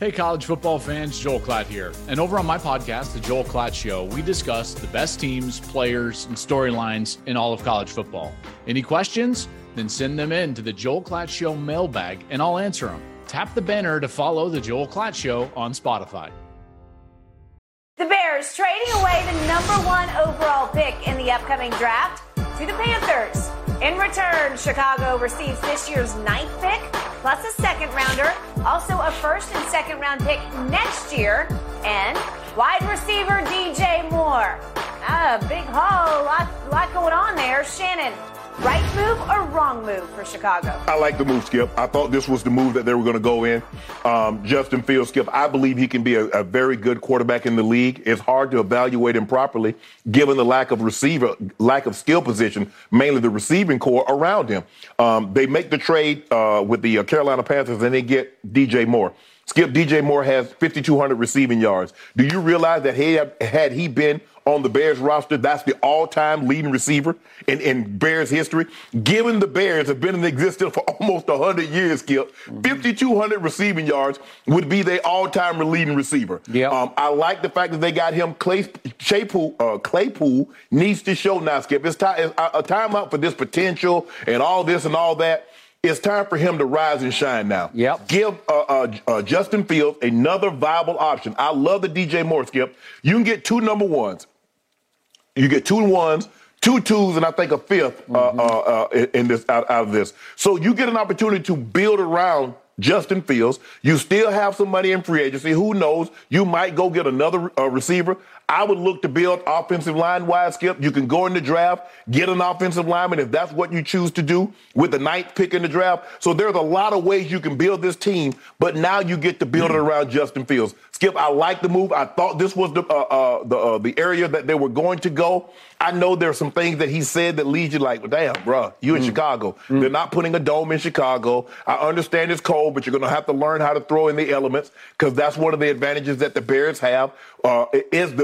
Hey, college football fans, Joel Klatt here. And over on my podcast, The Joel Klatt Show, we discuss the best teams, players, and storylines in all of college football. Any questions? Then send them in to the Joel Klatt Show mailbag, and I'll answer them. Tap the banner to follow The Joel Klatt Show on Spotify. The Bears trading away the #1 overall pick in the upcoming draft to the Panthers. In return, Chicago receives this year's 9th pick, plus a second-rounder, also a first and second-round pick next year, and wide receiver DJ Moore. Big haul, lot going on there. Shannon, right move or wrong move for Chicago? I like the move, Skip. I thought this was the move that they were going to go in. Justin Fields, Skip, I believe he can be a very good quarterback in the league. It's hard to evaluate him properly given the lack of skill position, mainly the receiving core around him. They make the trade with the Carolina Panthers, and they get DJ Moore. Skip, DJ Moore has 5,200 receiving yards. Do you realize that had he been on the Bears roster, that's the all-time leading receiver in Bears history? Given the Bears have been in existence for almost 100 years, Skip, 5,200 receiving yards would be their all-time leading receiver. Yep. I like the fact that they got him. Claypool needs to show now, Skip. It's a time out for this potential and all this and all that. It's time for him to rise and shine now. Yep. Give Justin Fields another viable option. I love the DJ Moore, Skip. You can get 2 number ones. You get 2 ones, 2 twos, and I think a fifth in this out of this. So you get an opportunity to build around Justin Fields. You still have some money in free agency. Who knows? You might go get another receiver. I would look to build offensive line-wise, Skip. You can go in the draft, get an offensive lineman if that's what you choose to do with the 9th pick in the draft. So there's a lot of ways you can build this team, but now you get to build it around Justin Fields. Skip, I like the move. I thought this was the area that they were going to go. I know there's some things that he said that leads you like, well, damn, bro, you in Chicago. They're not putting a dome in Chicago. I understand it's cold, but you're going to have to learn how to throw in the elements because that's one of the advantages that the Bears have is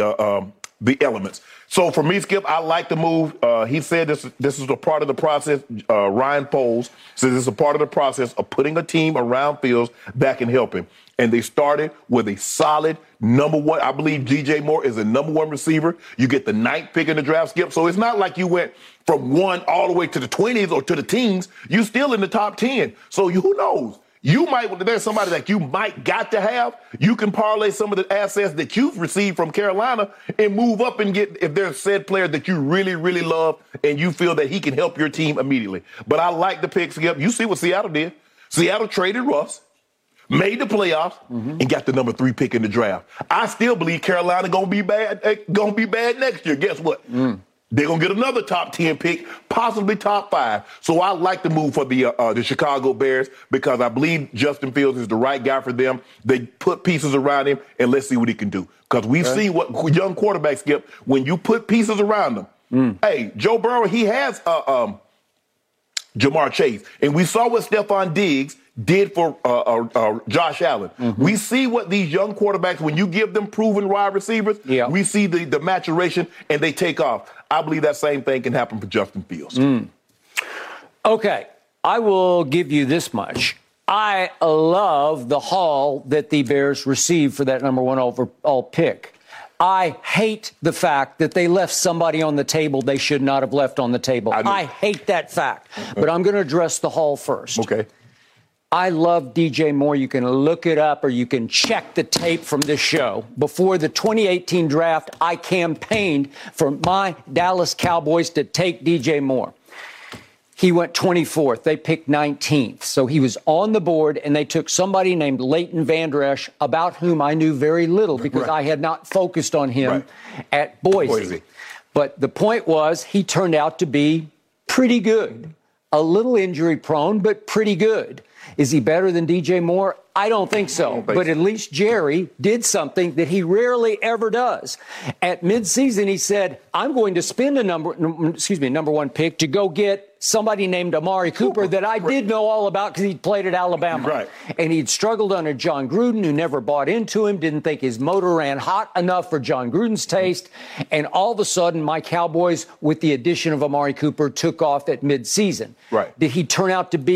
the elements. So for me, Skip, I like the move. He said this is a part of the process. Ryan Poles says this is a part of the process of putting a team around Fields that can help him. And they started with a solid #1. I believe DJ Moore is a #1 receiver. You get the 9th pick in the draft, Skip. So it's not like you went from 1 all the way to the 20s or to the teens. You're still in the top 10. So who knows? There's somebody that you might got to have. You can parlay some of the assets that you've received from Carolina and move up and get, if there's said player that you really, really love and you feel that he can help your team immediately. But I like the pick, Skip. You see what Seattle did. Seattle traded Russ, made the playoffs, and got the #3 pick in the draft. I still believe Carolina gonna be bad next year. Guess what? They're gonna get another top 10 pick, possibly top 5. So I like the move for the Chicago Bears because I believe Justin Fields is the right guy for them. They put pieces around him, and let's see what he can do. Because we've seen what young quarterbacks, Skip, when you put pieces around them. Hey, Joe Burrow, he has Jamar Chase, and we saw what Stephon Diggs did for Josh Allen. We see what these young quarterbacks, when you give them proven wide receivers, we see the maturation and they take off. I believe that same thing can happen for Justin Fields. Okay, I will give you this much. I love the haul that the Bears received for that #1 overall pick. I hate the fact that they left somebody on the table they should not have left on the table. I hate that fact. But I'm going to address the haul first. Okay. I love DJ Moore. You can look it up or you can check the tape from this show. Before the 2018 draft, I campaigned for my Dallas Cowboys to take DJ Moore. He went 24th. They picked 19th. So he was on the board, and they took somebody named Leighton Vander Esch, about whom I knew very little because I had not focused on him at Boise. But the point was he turned out to be pretty good. A little injury prone, but pretty good. Is he better than DJ Moore? I don't think so. But at least Jerry did something that he rarely ever does. At midseason, he said, I'm going to spend a #1 pick to go get somebody named Amari Cooper that I did know all about because he'd played at Alabama. And he'd struggled under John Gruden, who never bought into him, didn't think his motor ran hot enough for John Gruden's taste. And all of a sudden, my Cowboys, with the addition of Amari Cooper, took off at midseason. Did he turn out to be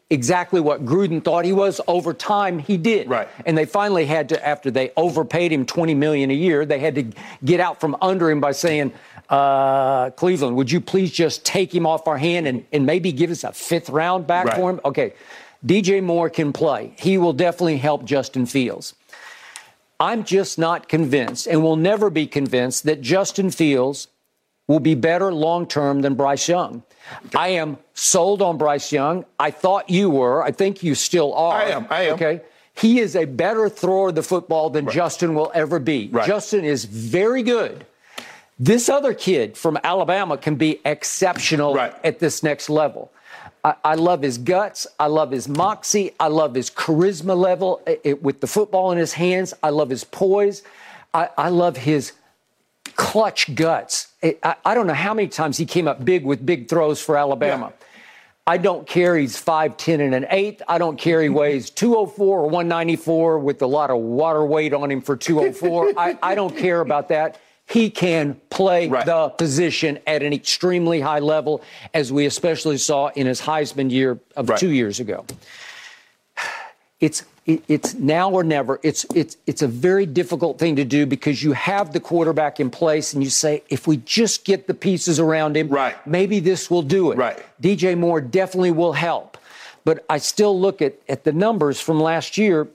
exactly what Gruden thought he was. Over time, he did. Right. And they finally had to, after they overpaid him $20 million a year, they had to get out from under him by saying, Cleveland, would you please just take him off our hand and maybe give us a 5th round back for him? Okay. DJ Moore can play. He will definitely help Justin Fields. I'm just not convinced, and will never be convinced, that Justin Fields will be better long-term than Bryce Young. I am sold on Bryce Young. I thought you were. I think you still are. I am. Okay. He is a better thrower of the football than Justin will ever be. Justin is very good. This other kid from Alabama can be exceptional at this next level. I love his guts. I love his moxie. I love his charisma level with the football in his hands. I love his poise. I love his clutch guts. I don't know how many times he came up big with big throws for Alabama. Yeah. I don't care he's 5'10" and an 1/8. I don't care he weighs 204 or 194 with a lot of water weight on him for 204. I don't care about that. He can play the position at an extremely high level, as we especially saw in his Heisman year of 2 years ago. It's now or never. It's a very difficult thing to do because you have the quarterback in place and you say, if we just get the pieces around him, maybe this will do it. DJ Moore definitely will help. But I still look at the numbers from last year.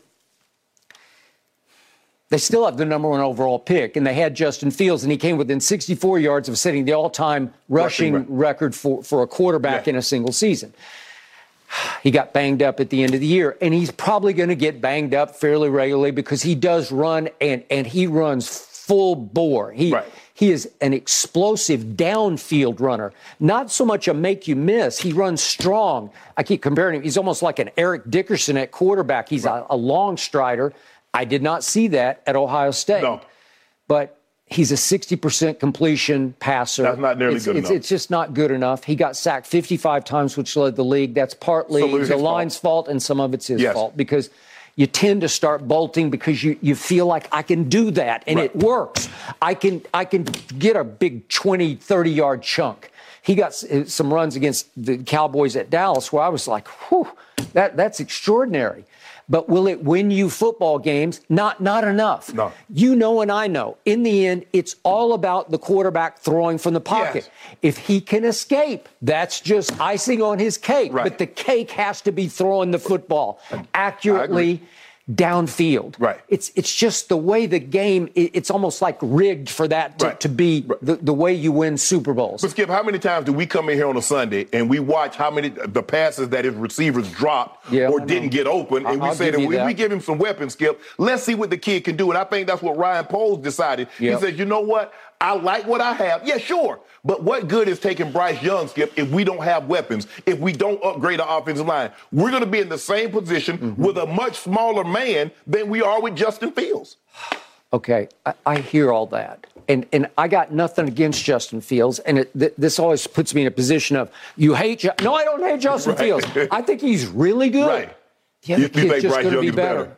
They still have the number 1 overall pick, and they had Justin Fields, and he came within 64 yards of setting the all-time rushing record for a quarterback in a single season. He got banged up at the end of the year, and he's probably going to get banged up fairly regularly because he does run, and he runs full bore. He is an explosive downfield runner, not so much a make-you-miss. He runs strong. I keep comparing him. He's almost like an Eric Dickerson at quarterback. He's a long strider. I did not see that at Ohio State. No. But he's a 60% completion passer. That's not nearly good enough. It's just not good enough. He got sacked 55 times, which led the league. That's partly the line's fault, and some of it's his fault because you tend to start bolting because you feel like I can do that, and it works. I can get a big 20, 30-yard chunk. He got some runs against the Cowboys at Dallas where I was like, whew, that's extraordinary. But will it win you football games? Not enough. No. You know and I know. In the end, it's all about the quarterback throwing from the pocket. Yes. If he can escape, that's just icing on his cake. But the cake has to be throwing the football accurately downfield. It's just the way the game, it's almost like rigged for that to be the way you win Super Bowls. But Skip, how many times do we come in here on a Sunday and we watch how many the passes that his receivers dropped or didn't get open, and we say that we give him some weapons, Skip, let's see what the kid can do. And I think that's what Ryan Poles decided. He said, you know what? I like what I have. Yeah, sure. But what good is taking Bryce Young, Skip, if we don't have weapons, if we don't upgrade our offensive line? We're going to be in the same position with a much smaller man than we are with Justin Fields. Okay, I hear all that. And I got nothing against Justin Fields. And this always puts me in a position of, you hate No, I don't hate Justin Fields. I think he's really good. The other kid's just going to be better.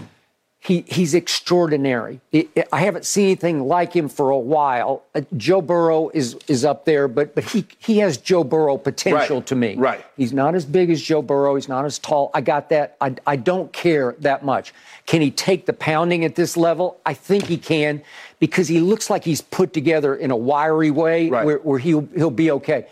He's extraordinary. I haven't seen anything like him for a while. Joe Burrow is up there, but he has Joe Burrow potential to me. He's not as big as Joe Burrow. He's not as tall. I got that. I don't care that much. Can he take the pounding at this level? I think he can because he looks like he's put together in a wiry way where he'll be okay.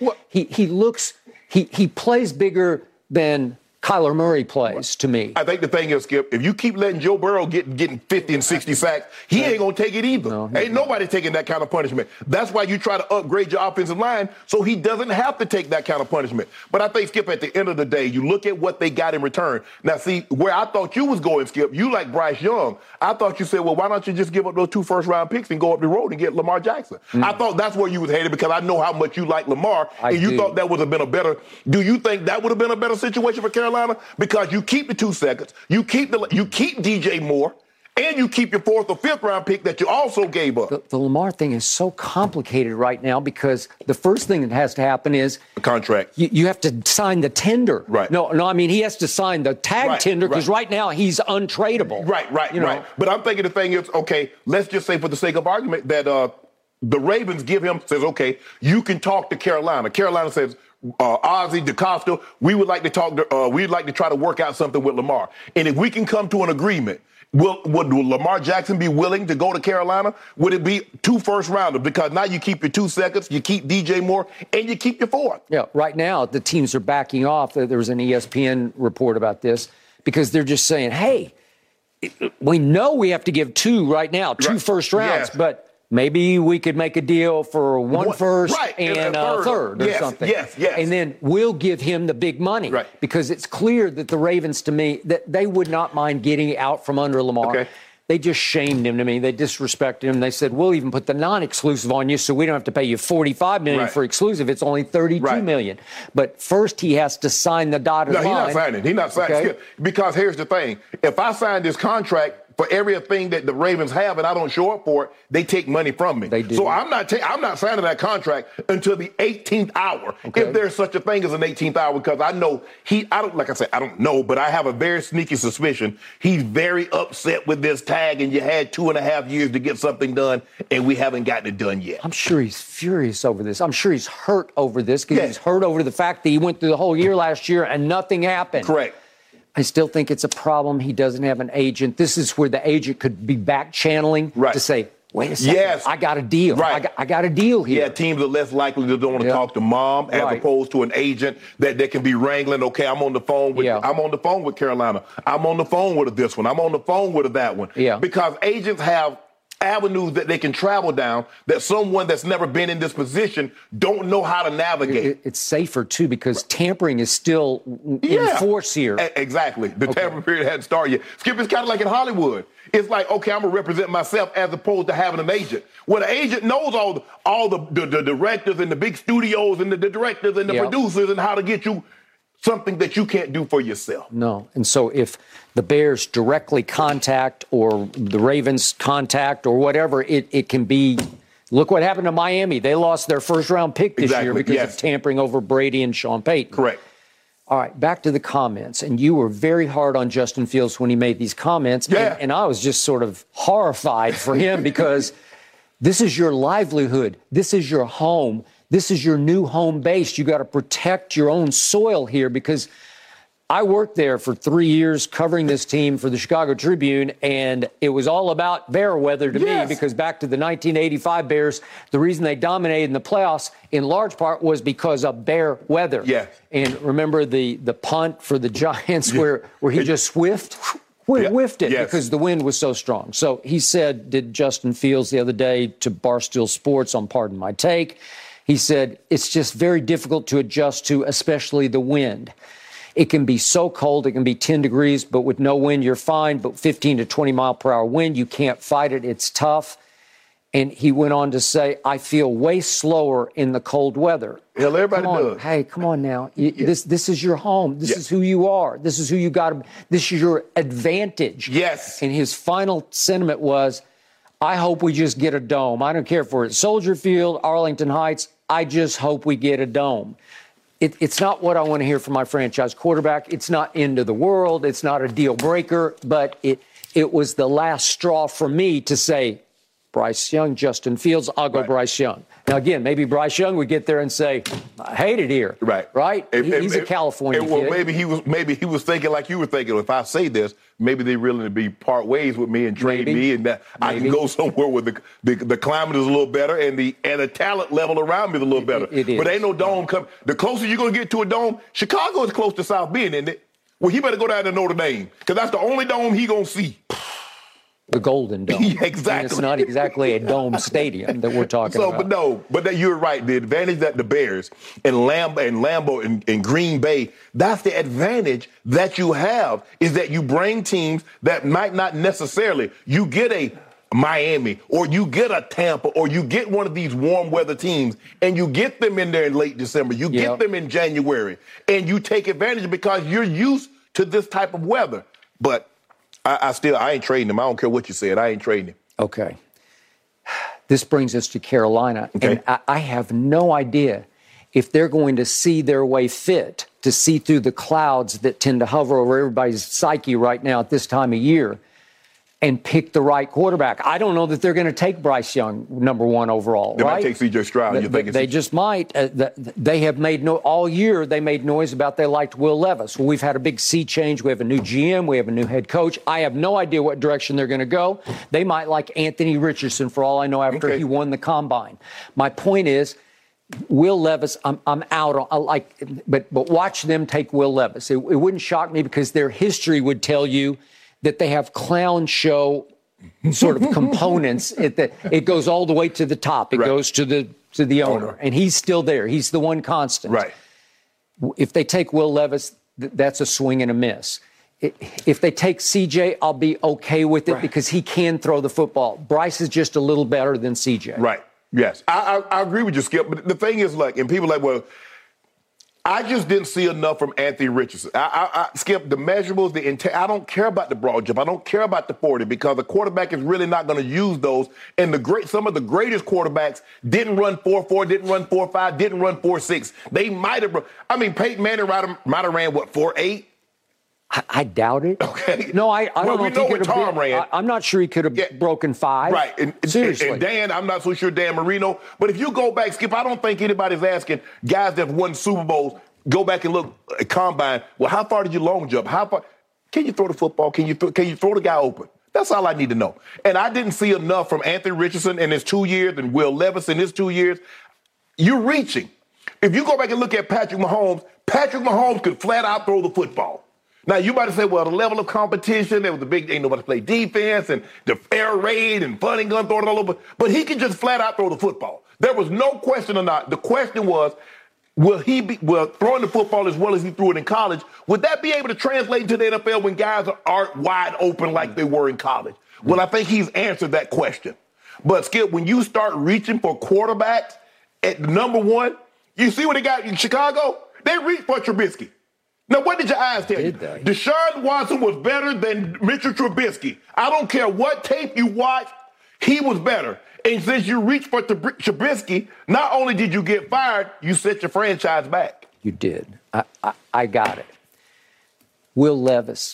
He plays bigger than Kyler Murray plays to me. I think the thing is, Skip, if you keep letting Joe Burrow getting 50 and 60 sacks, he ain't going to take it either. No, ain't nobody taking that kind of punishment. That's why you try to upgrade your offensive line so he doesn't have to take that kind of punishment. But I think, Skip, at the end of the day, you look at what they got in return. Now, see, where I thought you was going, Skip, you like Bryce Young. I thought you said, well, why don't you just give up those 2 first-round picks and go up the road and get Lamar Jackson? I thought that's where you was headed because I know how much you like Lamar, and you thought that would have been a better – do you think that would have been a better situation for Carolina? Because you keep the 2 seconds, you keep DJ Moore, and you keep your 4th or 5th round pick that you also gave up. The Lamar thing is so complicated right now because the first thing that has to happen is a contract. You have to sign the tender. No, I mean he has to sign the tag tender because right now he's untradeable. Right. But I'm thinking the thing is, okay, let's just say for the sake of argument that the Ravens says, okay, you can talk to Carolina. Carolina says, Ozzie DaCosta, we would like to talk to, we'd like to try to work out something with Lamar. And if we can come to an agreement, would Lamar Jackson be willing to go to Carolina? Would it be 2 first-rounders? Because now you keep your 2 seconds, you keep DJ Moore, and you keep your 4th. Yeah, right now the teams are backing off. There was an ESPN report about this because they're just saying, hey, we know we have to give 2 right now, 2 first rounds, but maybe we could make a deal for 1 first and a third or something. Yes. And then we'll give him the big money. Right. Because it's clear that the Ravens, to me, that they would not mind getting out from under Lamar. Okay. They just shamed him to me. They disrespected him. They said, we'll even put the non-exclusive on you so we don't have to pay you $45 million for exclusive. It's only $32 million. But first he has to sign the dotted line. No, he's not signing. He's not signing. Okay. Because here's the thing. If I sign this contract for everything that the Ravens have and I don't show up for it, they take money from me. They do. So I'm not signing that contract until the 18th hour, if there's such a thing as an 18th hour, because I know I don't know, but I have a very sneaky suspicion he's very upset with this tag, and you had 2.5 years to get something done, and we haven't gotten it done yet. I'm sure he's furious over this. I'm sure he's hurt over this because he's hurt over the fact that he went through the whole year last year and nothing happened. Correct. I still think it's a problem. He doesn't have an agent. This is where the agent could be back channeling to say, wait a second, I got a deal. Right. I got a deal here. Yeah, teams are less likely to don't want to talk to mom as opposed to an agent that can be wrangling. Okay, I'm on the phone with Carolina. I'm on the phone with this one. I'm on the phone with that one. Yeah. Because agents have avenues that they can travel down that someone that's never been in this position don't know how to navigate. It's safer, too, because tampering is still in force here. Exactly. The tampering period hadn't started yet. Skip, it's kind of like in Hollywood. It's like, okay, I'm going to represent myself as opposed to having an agent. Well, the agent knows all the directors and the big studios and the directors and the producers and how to get you something that you can't do for yourself. No. And so if the Bears directly contact or the Ravens contact or whatever, it can be, look what happened to Miami. They lost their first-round pick this year because of tampering over Brady and Sean Payton. Correct. All right, back to the comments. And you were very hard on Justin Fields when he made these comments. Yeah. And I was just sort of horrified for him because this is your livelihood. This is your home. This is your new home base. You got to protect your own soil here because I worked there for 3 years covering this team for the Chicago Tribune, and it was all about bear weather to me because back to the 1985 Bears, the reason they dominated in the playoffs in large part was because of bear weather. Yeah. And remember the punt for the Giants where he just whiffed it because the wind was so strong. So he said, did Justin Fields the other day to Barstool Sports on Pardon My Take. He said, it's just very difficult to adjust to, especially the wind. It can be so cold, it can be 10 degrees, but with no wind, you're fine. But 15 to 20 mile per hour wind, you can't fight it. It's tough. And he went on to say, I feel way slower in the cold weather. Hell, everybody does. Hey, come on now. This is your home. This is who you are. This is who you got to, this is your advantage. Yes. And his final sentiment was, I hope we just get a dome. I don't care if we're at Soldier Field, Arlington Heights. I just hope we get a dome. It's not what I want to hear from my franchise quarterback. It's not end of the world. It's not a deal breaker. But it was the last straw for me to say, Bryce Young, Justin Fields, I'll go Bryce Young. Now, again, maybe Bryce Young would get there and say, I hate it here. Right? He's a California kid. Well, maybe he was thinking like you were thinking. If I say this, maybe they really be part ways with me and trade me, and that I can go somewhere where the climate is a little better and the talent level around me is a little better. It is. But ain't no dome coming. The closer you're going to get to a dome, Chicago is close to South Bend, isn't it? Well, he better go down to Notre Dame because that's the only dome he going to see. The Golden Dome. Exactly. And it's not exactly a dome stadium that we're talking about. But you're right. The advantage that the Bears and Lambeau and Green Bay, that's the advantage that you have is that you bring teams that might not necessarily, you get a Miami or you get a Tampa or you get one of these warm weather teams and you get them in there in late December. You get them in January and you take advantage because you're used to this type of weather. But I ain't trading him. I don't care what you said. I ain't trading him. Okay. This brings us to Carolina. Okay. And I have no idea if they're going to see their way fit to see through the clouds that tend to hover over everybody's psyche right now at this time of year. and pick the right quarterback. I don't know that they're going to take Bryce Young number 1 overall. They right? might take C.J. Stroud. They just might. They have made all year. They made noise about they liked Will Levis. Well, we've had a big sea change. We have a new GM. We have a new head coach. I have no idea what direction they're going to go. They might like Anthony Richardson for all I know after he won the combine. My point is, Will Levis, I'm out on. But watch them take Will Levis. It wouldn't shock me because their history would tell you that they have clown show sort of components. It goes all the way to the top. It goes to the owner, and he's still there. He's the one constant. Right. If they take Will Levis, that's a swing and a miss. If they take CJ, I'll be okay with it because he can throw the football. Bryce is just a little better than CJ. Right. Yes. I agree with you, Skip. But the thing is, and people are like, well, I just didn't see enough from Anthony Richardson. Skip, the measurables, I don't care about the broad jump. I don't care about the 40 because the quarterback is really not going to use those. And some of the greatest quarterbacks didn't run 4.4, didn't run 4.5, didn't run 4.6. They might have. Peyton Manning might have ran 4.8. I doubt it. Okay. No, I don't know if he could have Tom ran. I'm not sure he could have broken 5. Right. Seriously. And Dan, I'm not so sure Dan Marino. But if you go back, Skip, I don't think anybody's asking guys that won Super Bowls, go back and look at combine. Well, how far did you long jump? How far? Can you throw the football? Can you throw the guy open? That's all I need to know. And I didn't see enough from Anthony Richardson in his 2 years and Will Levis in his 2 years. You're reaching. If you go back and look at Patrick Mahomes could flat out throw the football. Now, you might say, well, the level of competition, there was a big, ain't nobody play defense, and the air raid and fun and gun throwing it all over. But he could just flat out throw the football. There was no question or not. The question was, will throwing the football as well as he threw it in college, would that be able to translate into the NFL when guys aren't wide open like they were in college? Well, I think he's answered that question. But, Skip, when you start reaching for quarterbacks at number 1, you see what they got in Chicago? They reached for Trubisky. Now, what did your eyes tell you? Deshaun Watson was better than Mitchell Trubisky. I don't care what tape you watch, he was better. And since you reached for Trubisky, not only did you get fired, you set your franchise back. You did. I got it. Will Levis.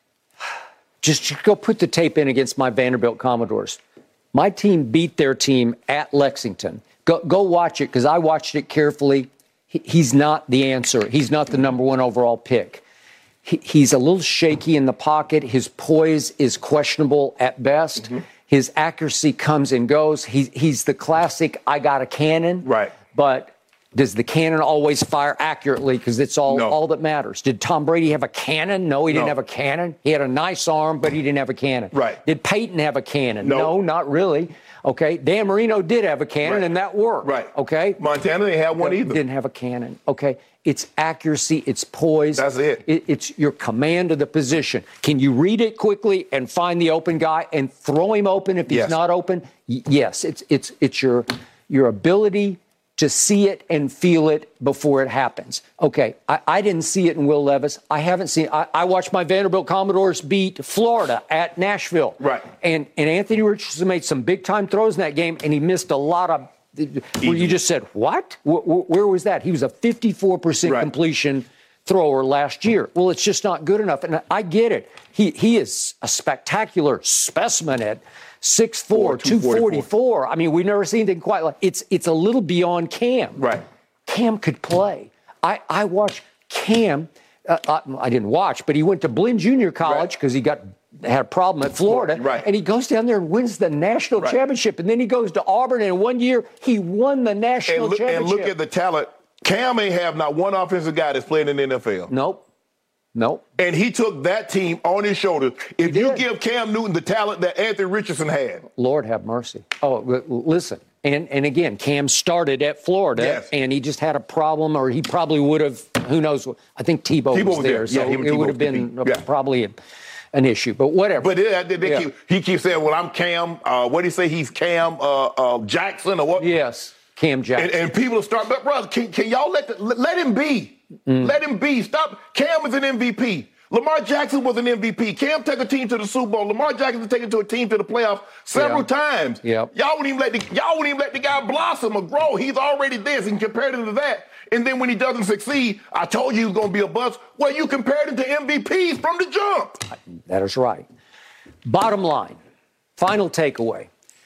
Just go put the tape in against my Vanderbilt Commodores. My team beat their team at Lexington. Go watch it because I watched it carefully. He's not the answer. He's not the number 1 overall pick. He's a little shaky in the pocket. His poise is questionable at best. Mm-hmm. His accuracy comes and goes. He's the classic, I got a cannon. Right. But does the cannon always fire accurately? Because it's all that matters. Did Tom Brady have a cannon? No, he didn't have a cannon. He had a nice arm, but he didn't have a cannon. Right. Did Peyton have a cannon? No, not really. Okay, Dan Marino did have a cannon, and that worked. Right. Okay. Montana didn't have one either. Didn't have a cannon. Okay. It's accuracy. It's poise. That's it. It's your command of the position. Can you read it quickly and find the open guy and throw him open if he's not open? Yes. It's your ability to see it and feel it before it happens. Okay, I didn't see it in Will Levis. I haven't seen I watched my Vanderbilt Commodores beat Florida at Nashville. Right. And Anthony Richardson made some big-time throws in that game, and he missed a lot of where you just said, what? Where was that? He was a 54% completion thrower last year. Well, it's just not good enough. And I get it. He is a spectacular specimen at 6'4", 244. I mean, we've never seen anything quite like it's a little beyond Cam. Right. Cam could play. I watched Cam. I didn't watch, but he went to Blinn Junior College because he had a problem at Florida. Right. And he goes down there and wins the national championship. And then he goes to Auburn, and in 1 year, he won the national championship. And look at the talent. Cam ain't have not one offensive guy that's playing in the NFL. Nope. And he took that team on his shoulders. If you give Cam Newton the talent that Anthony Richardson had. Lord have mercy. Oh, listen. And again, Cam started at Florida, and he just had a problem, or he probably would have, who knows. I think Tebow was there, so it would have been probably an issue, but whatever. But he keeps saying, well, I'm Cam. What did he say? He's Cam Jackson or what? Yes, Cam Jackson. And people start, but brother, can y'all let him be? Let him be. Stop. Cam is an MVP. Lamar Jackson was an MVP. Cam took a team to the Super Bowl. Lamar Jackson has taken a team to the playoffs several times. Yep. Y'all wouldn't even let the guy blossom or grow. He's already this, and compared him to that. And then when he doesn't succeed, I told you he was going to be a bust. Well, you compared him to MVPs from the jump. That is right. Bottom line, final takeaway.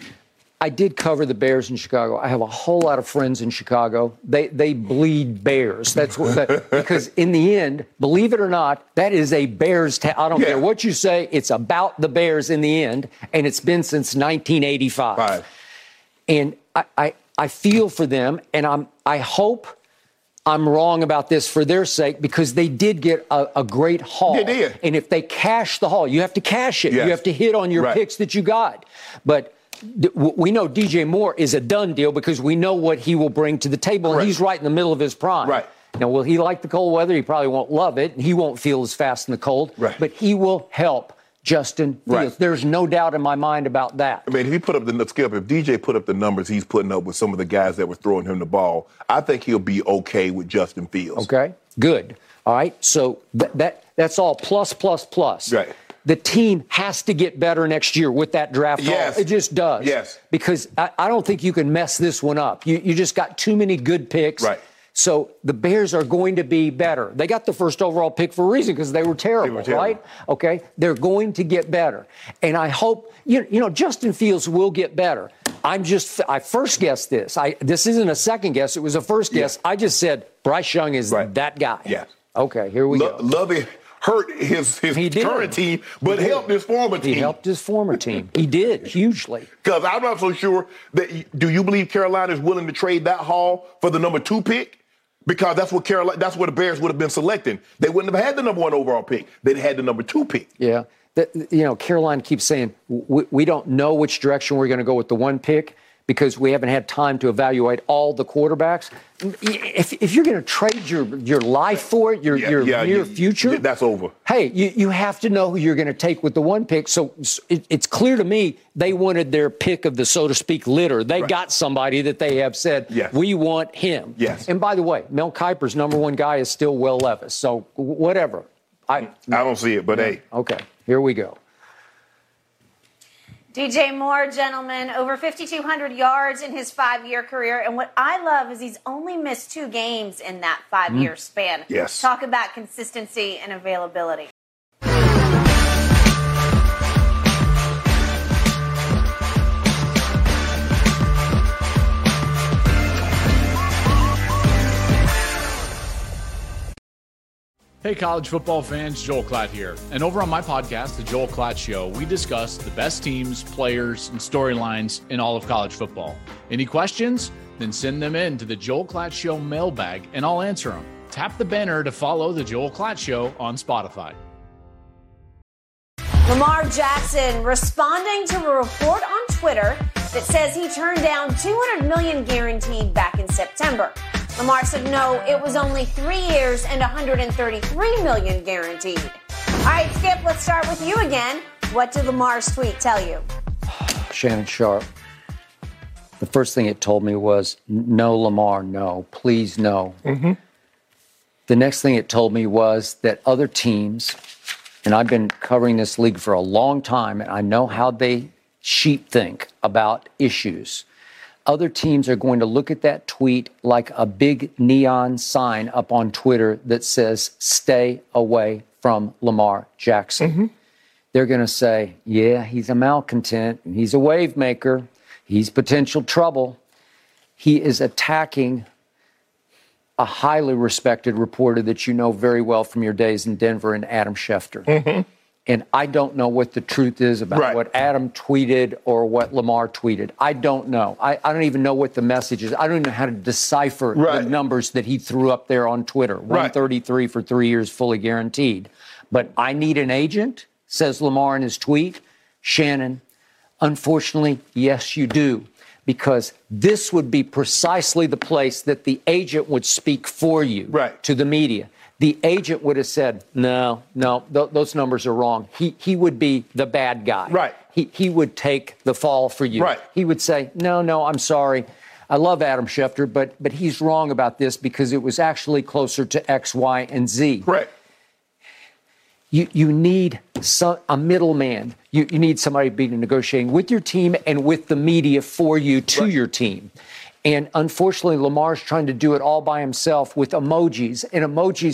I did cover the Bears in Chicago. I have a whole lot of friends in Chicago. They bleed Bears. That's what because in the end, believe it or not, that is a Bears town. I don't care what you say. It's about the Bears in the end, and it's been since 1985. Right. And I feel for them, and I hope I'm wrong about this for their sake, because they did get a great haul. They did. And if they cash the haul, you have to cash it. Yes. You have to hit on your picks that you got. But we know DJ Moore is a done deal because we know what he will bring to the table, and he's right in the middle of his prime. Right. Now, will he like the cold weather? He probably won't love it. He won't feel as fast in the cold. Right. But he will help Justin Fields. Right. There's no doubt in my mind about that. I mean, if he put up if DJ put up the numbers he's putting up with some of the guys that were throwing him the ball, I think he'll be okay with Justin Fields. Okay, good. All right, so that's all plus. Right. The team has to get better next year with that draft. Yes. It just does. Yes. Because I don't think you can mess this one up. You just got too many good picks. Right. So the Bears are going to be better. They got the first overall pick for a reason because they were terrible, right? Okay. They're going to get better. And I hope, Justin Fields will get better. I first guessed this. This isn't a second guess. It was a first guess. I just said Bryce Young is that guy. Yes. Okay, here we go. Lovey hurt his current team, but helped his former team. He helped his former team. He did, hugely. Because I'm not so sure do you believe Carolina is willing to trade that haul for the number 2 pick? Because that's what the Bears would have been selecting. They wouldn't have had the number 1 overall pick. They'd had the number 2 pick. Yeah. Carolina keeps saying, we don't know which direction we're going to go with the 1 pick because we haven't had time to evaluate all the quarterbacks. If you're going to trade your life for it, your near future, that's over. Hey, you have to know who you're going to take with the 1 pick. So it's clear to me they wanted their pick of the, so to speak, litter. They got somebody that they have said, we want him. Yes. And by the way, Mel Kiper's number 1 guy is still Will Levis. So whatever. I don't see it, but hey. Okay, here we go. DJ Moore, gentlemen, over 5,200 yards in his 5-year career. And what I love is he's only missed 2 games in that 5-year span. Yes. Talk about consistency and availability. Hey, college football fans, Joel Klatt here. And over on my podcast, The Joel Klatt Show, we discuss the best teams, players, and storylines in all of college football. Any questions? Then send them in to the Joel Klatt Show mailbag, and I'll answer them. Tap the banner to follow The Joel Klatt Show on Spotify. Lamar Jackson responding to a report on Twitter that says he turned down $200 million guaranteed back in September. Lamar said no, it was only 3 years and $133 million guaranteed. All right, Skip, let's start with you again. What did Lamar's tweet tell you? Shannon Sharpe. The first thing it told me was, no, Lamar, no. Please, no. Mm-hmm. The next thing it told me was that other teams, and I've been covering this league for a long time, and I know how they sheep think about issues. Other teams are going to look at that tweet like a big neon sign up on Twitter that says, stay away from Lamar Jackson. Mm-hmm. They're going to say, yeah, he's a malcontent. He's a wave maker. He's potential trouble. He is attacking a highly respected reporter that you know very well from your days in Denver, and Adam Schefter. Mm-hmm. And I don't know what the truth is about what Adam tweeted or what Lamar tweeted. I don't know. I don't even know what the message is. I don't even know how to decipher the numbers that he threw up there on Twitter. 133 for 3 years, fully guaranteed. But I need an agent, says Lamar in his tweet. Shannon, unfortunately, yes, you do. Because this would be precisely the place that the agent would speak for you to the media. The agent would have said, no, those numbers are wrong. He would be the bad guy. Right. He would take the fall for you. Right. He would say, no, I'm sorry. I love Adam Schefter, but he's wrong about this because it was actually closer to X, Y, and Z. Right. You need a middleman. You need somebody to be negotiating with your team and with the media for you to your team. And unfortunately, Lamar's trying to do it all by himself with emojis. And emojis,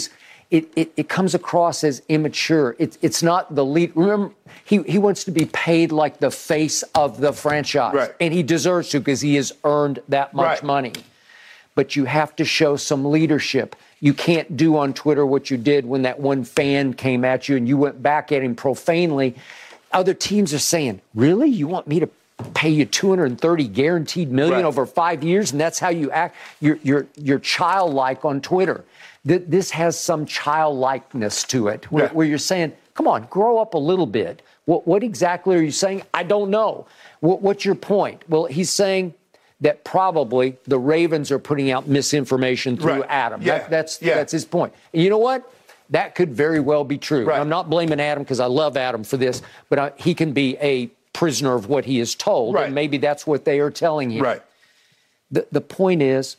it comes across as immature. It's not the lead. Remember, he wants to be paid like the face of the franchise. Right. And he deserves to because he has earned that much money. But you have to show some leadership. You can't do on Twitter what you did when that one fan came at you and you went back at him profanely. Other teams are saying, really? You want me to pay you $230 guaranteed million over 5 years, and that's how you act? You're childlike on Twitter. This has some childlikeness to it, where you're saying, come on, grow up a little bit. What exactly are you saying? I don't know. What's your point? Well, he's saying that probably the Ravens are putting out misinformation through Adam. That's his point. And you know what? That could very well be true. I'm not blaming Adam because I love Adam for this, but he can be a prisoner of what he is told, and maybe that's what they are telling him. The point is,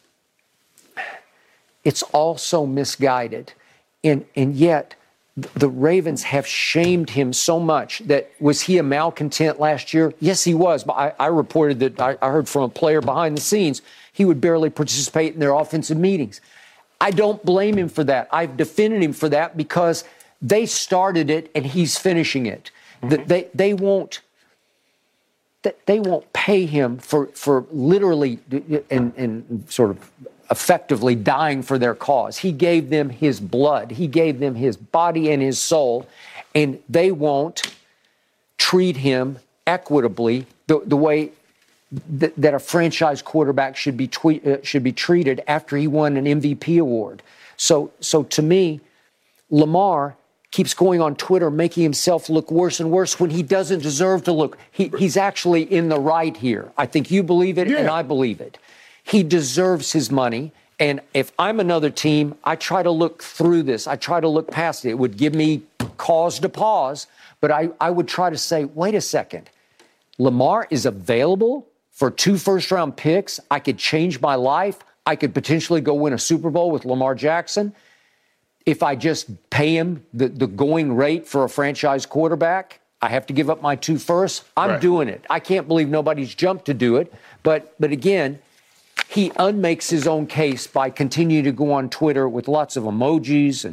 it's all so misguided, and yet the Ravens have shamed him so much that was he a malcontent last year? Yes, he was. But I reported that I heard from a player behind the scenes he would barely participate in their offensive meetings. I don't blame him for that. I've defended him for that because they started it and he's finishing it. They won't pay him for literally and sort of effectively dying for their cause. He gave them his blood. He gave them his body and his soul, and they won't treat him equitably the way that a franchise quarterback should be treated after he won an MVP award. So to me, Lamar keeps going on Twitter, making himself look worse and worse when he doesn't deserve to look. He's actually in the right here. I think you believe it, and I believe it. He deserves his money, and if I'm another team, I try to look through this. I try to look past it. It would give me cause to pause, but I would try to say, wait a second. Lamar is available for 2 first-round picks. I could change my life. I could potentially go win a Super Bowl with Lamar Jackson. If I just pay him the going rate for a franchise quarterback, I have to give up my 2 firsts. I'm doing it. I can't believe nobody's jumped to do it. But again, he unmakes his own case by continuing to go on Twitter with lots of emojis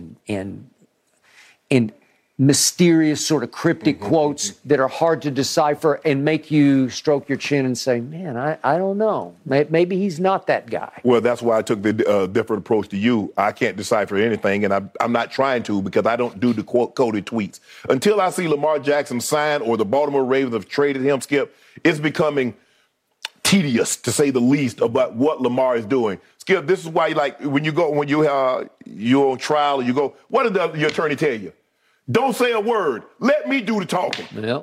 and mysterious sort of cryptic quotes that are hard to decipher and make you stroke your chin and say, man, I don't know. Maybe he's not that guy. Well, that's why I took the different approach to you. I can't decipher anything, and I'm not trying to because I don't do the coded tweets. Until I see Lamar Jackson sign or the Baltimore Ravens have traded him, Skip, it's becoming tedious, to say the least, about what Lamar is doing. Skip, this is why, like, when you're on trial, you go, what did your attorney tell you? Don't say a word. Let me do the talking. Yep.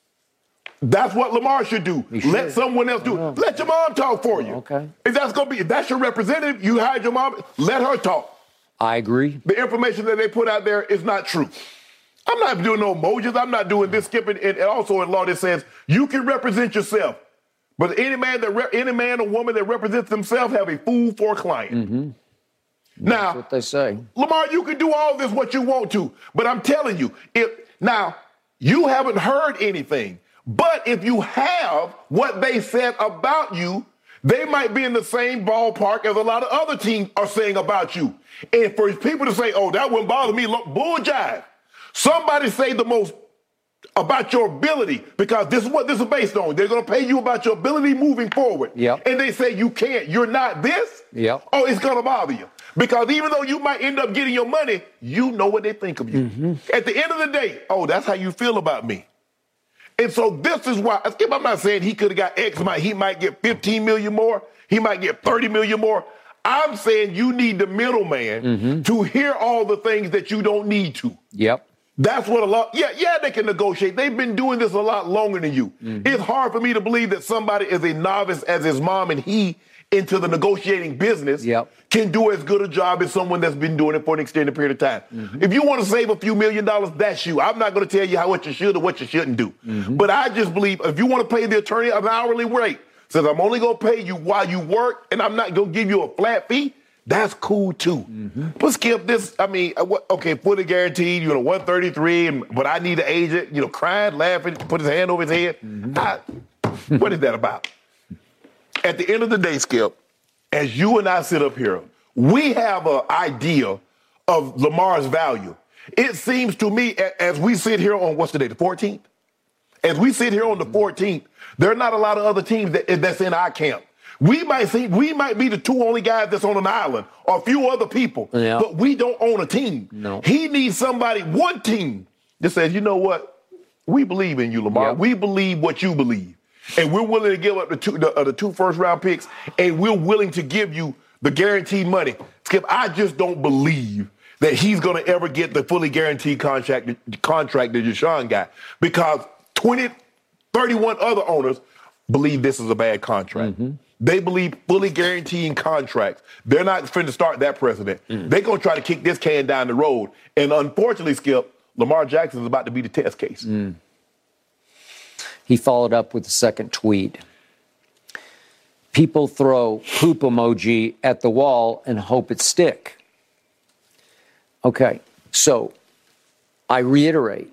That's what Lamar should do. Let someone else do it. Let your mom talk for you. Okay. If that's your representative, you hired your mom, let her talk. I agree. The information that they put out there is not true. I'm not doing no emojis. I'm not doing this, Skip. And also in law that says you can represent yourself. But any man or woman that represents themselves have a fool for a client. Mm-hmm. Now, that's what they say. Lamar, you can do all this what you want to, but I'm telling you, now you haven't heard anything. But if you have what they said about you, they might be in the same ballpark as a lot of other teams are saying about you. And for people to say, "Oh, that wouldn't bother me," bull jive. Somebody say the most about your ability, because this is what this is based on. They're going to pay you about your ability moving forward. Yep. And they say you can't. You're not this. Yep. Oh, it's going to bother you. Because even though you might end up getting your money, you know what they think of you. Mm-hmm. At the end of the day, oh, that's how you feel about me. And so this is why, I'm not saying he could have got X, he might get 15 million more. He might get 30 million more. I'm saying you need the middleman to hear all the things that you don't need to. Yep. That's what they can negotiate. They've been doing this a lot longer than you. Mm-hmm. It's hard for me to believe that somebody as a novice as his mom and he into the negotiating business can do as good a job as someone that's been doing it for an extended period of time. Mm-hmm. If you want to save a few $1 million, that's you. I'm not going to tell you what you should or what you shouldn't do. Mm-hmm. But I just believe if you want to pay the attorney an hourly rate, says I'm only going to pay you while you work and I'm not going to give you a flat fee, that's cool too. Mm-hmm. But Skip, fully guaranteed, 133, but I need an agent, crying, laughing, put his hand over his head. Mm-hmm. What is that about? At the end of the day, Skip, as you and I sit up here, we have an idea of Lamar's value. It seems to me, as we sit here on, what's today, the 14th? As we sit here on the 14th, there are not a lot of other teams that's in our camp. We might be the two only guys that's on an island, or a few other people, but we don't own a team. No. He needs somebody, one team, that says, you know what? We believe in you, Lamar. We believe what you believe. And we're willing to give up the two first-round picks, and we're willing to give you the guaranteed money. Skip, I just don't believe that he's going to ever get the fully guaranteed contract that Deshaun got, because 31 other owners believe this is a bad contract. Mm-hmm. They believe fully guaranteeing contracts. They're not finna to start that precedent. They're going to try to kick this can down the road. And unfortunately, Skip, Lamar Jackson is about to be the test case. He followed up with a second tweet. People throw poop emoji at the wall and hope it stick. Okay, so I reiterate,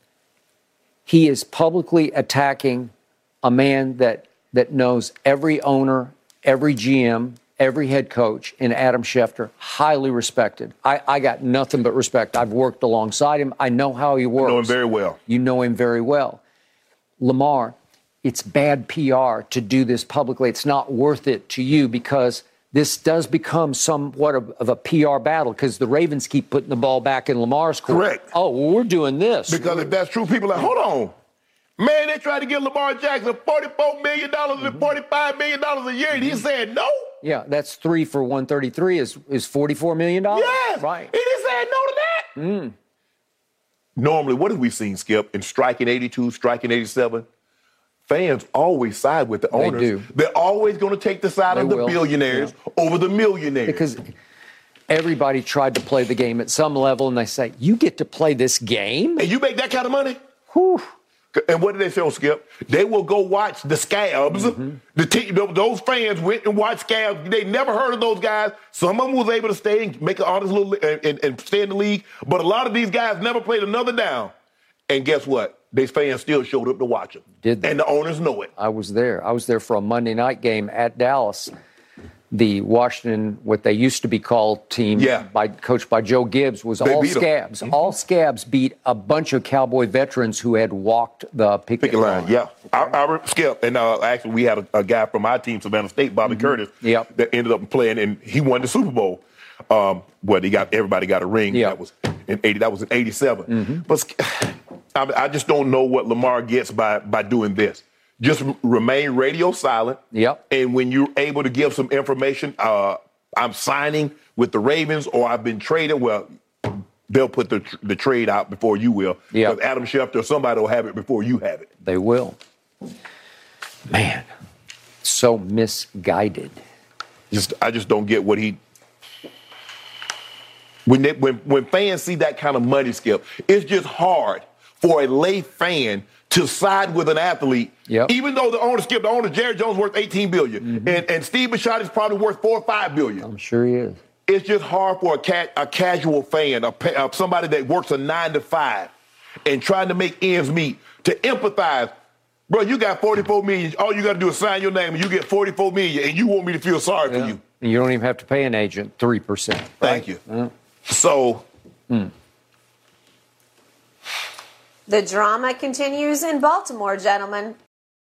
he is publicly attacking a man that knows every owner, every GM, every head coach in Adam Schefter, highly respected. I got nothing but respect. I've worked alongside him. I know how he works. I know him very well. You know him very well. Lamar, it's bad PR to do this publicly. It's not worth it to you, because this does become somewhat of a PR battle, because the Ravens keep putting the ball back in Lamar's court. Correct. Oh, well, we're doing this. Because if that's true, people are like, hold on. Man, they tried to give Lamar Jackson $44 million and $45 million a year, and he said no. Yeah, that's 3 for 133 is $44 million. Yes. Right. And he said no to that. Normally, what have we seen, Skip? In striking 82, striking 87, fans always side with the owners. They do. They're always going to take the side of the billionaires over the millionaires. Because everybody tried to play the game at some level, and they say, you get to play this game? And you make that kind of money? Whew. And what did they show, Skip? They will go watch the Scabs. Those fans went and watched Scabs. They never heard of those guys. Some of them was able to stay and make an honest little and stay in the league. But a lot of these guys never played another down. And guess what? These fans still showed up to watch them. Did they? And the owners know it. I was there. I was there for a Monday night game at Dallas. The Washington, what they used to be called team, coached by Joe Gibbs, was all Scabs. All Scabs beat a bunch of Cowboy veterans who had walked the picket line. Yeah. I Skip, and actually we had a guy from our team, Savannah State, Bobby Curtis, that ended up playing, and he won the Super Bowl. Everybody got a ring. That was in 80. That was in 87. But I just don't know what Lamar gets by doing this. Just remain radio silent. And when you're able to give some information, I'm signing with the Ravens, or I've been traded, well, they'll put the trade out before you will. Because Adam Schefter or somebody will have it before you have it. They will. Man, so misguided. I just don't get what he... When fans see that kind of money, Skip, it's just hard for a lay fan to side with an athlete, even though the owner Jerry Jones worth $18 billion, and Steve Bisciotti is probably worth $4 or $5 billion. I'm sure he is. It's just hard for a casual fan, somebody that works a 9 to 5, and trying to make ends meet, to empathize. Bro, you got $44 million. All you got to do is sign your name, and you get $44 million, and you want me to feel sorry for you. And you don't even have to pay an agent 3%. Right? Thank you. So. The drama continues in Baltimore, gentlemen.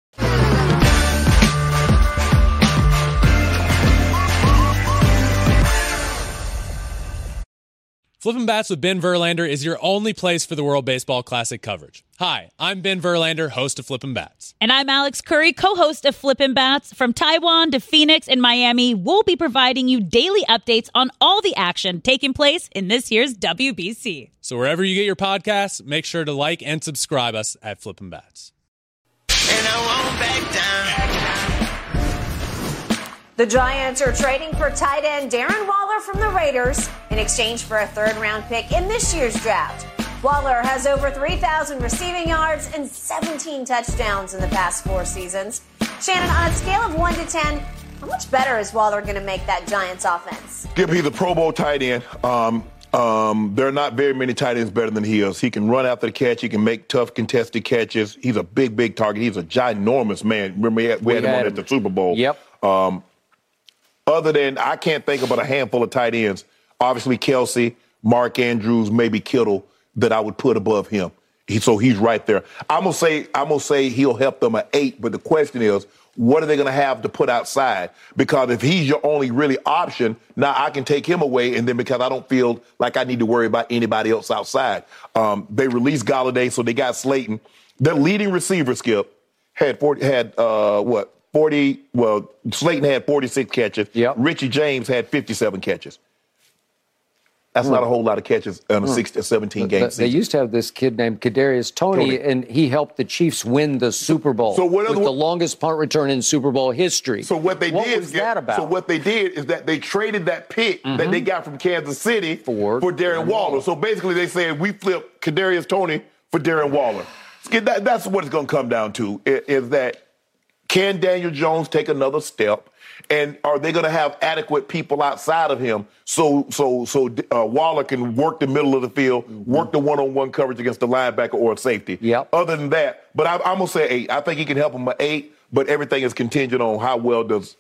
Flippin' Bats with Ben Verlander is your only place for the World Baseball Classic coverage. Hi, I'm Ben Verlander, host of Flippin' Bats. And I'm Alex Curry, co-host of Flippin' Bats. From Taiwan to Phoenix and Miami, we'll be providing you daily updates on all the action taking place in this year's WBC. So wherever you get your podcasts, make sure to like and subscribe us at Flippin' Bats. And I won't back down. The Giants are trading for tight end Darren Waller from the Raiders in exchange for a third-round pick in this year's draft. Waller has over 3,000 receiving yards and 17 touchdowns in the past 4 seasons. Shannon, on a scale of 1 to 10, how much better is Waller going to make that Giants offense? He's a Pro Bowl tight end. There are not very many tight ends better than he is. He can run after the catch. He can make tough contested catches. He's a big target. He's a ginormous man. Remember, we had him on at the Super Bowl. Yep. Other than, I can't think about a handful of tight ends. Obviously, Kelsey, Mark Andrews, maybe Kittle, that I would put above him. So he's right there. I'm gonna say he'll help them at 8, but the question is, what are they gonna have to put outside? Because if he's your only really option, now I can take him away, and then because I don't feel like I need to worry about anybody else outside. They released Golladay, so they got Slayton. Their leading receiver, Skip, had 40. Well, Slayton had 46 catches. Yep. Richie James had 57 catches. That's not a whole lot of catches on a 17-game season. They used to have this kid named Kadarius Toney, and he helped the Chiefs win the Super Bowl with the longest punt return in Super Bowl history. So what was that about? So what they did is that they traded that pick that they got from Kansas City for Darren Waller. So basically they said, we flipped Kadarius Toney for Darren Waller. That's what it's going to come down to, is that can Daniel Jones take another step? And are they going to have adequate people outside of him so Waller can work the middle of the field, work the one-on-one coverage against the linebacker or a safety? Yep. Other than that, but I'm going to say 8. I think he can help him at 8, but everything is contingent on how well does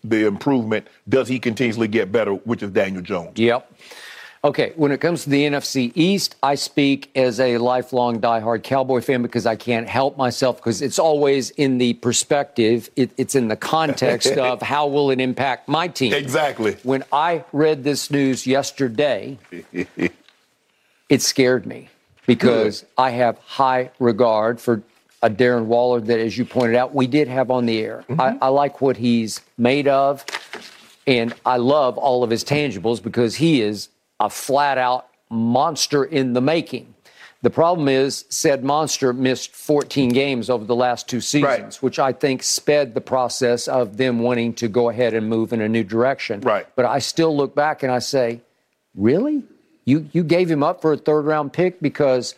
he continuously get better, which is Daniel Jones. Yep. Okay, when it comes to the NFC East, I speak as a lifelong diehard Cowboy fan because I can't help myself, because it's always in the perspective, it's in the context of how will it impact my team. Exactly. When I read this news yesterday, it scared me because I have high regard for a Darren Waller that, as you pointed out, we did have on the air. I like what he's made of, and I love all of his tangibles because he is a flat-out monster in the making. The problem is, said monster missed 14 games over the last 2 seasons, which I think sped the process of them wanting to go ahead and move in a new direction. Right. But I still look back and I say, really? You gave him up for a third-round pick? Because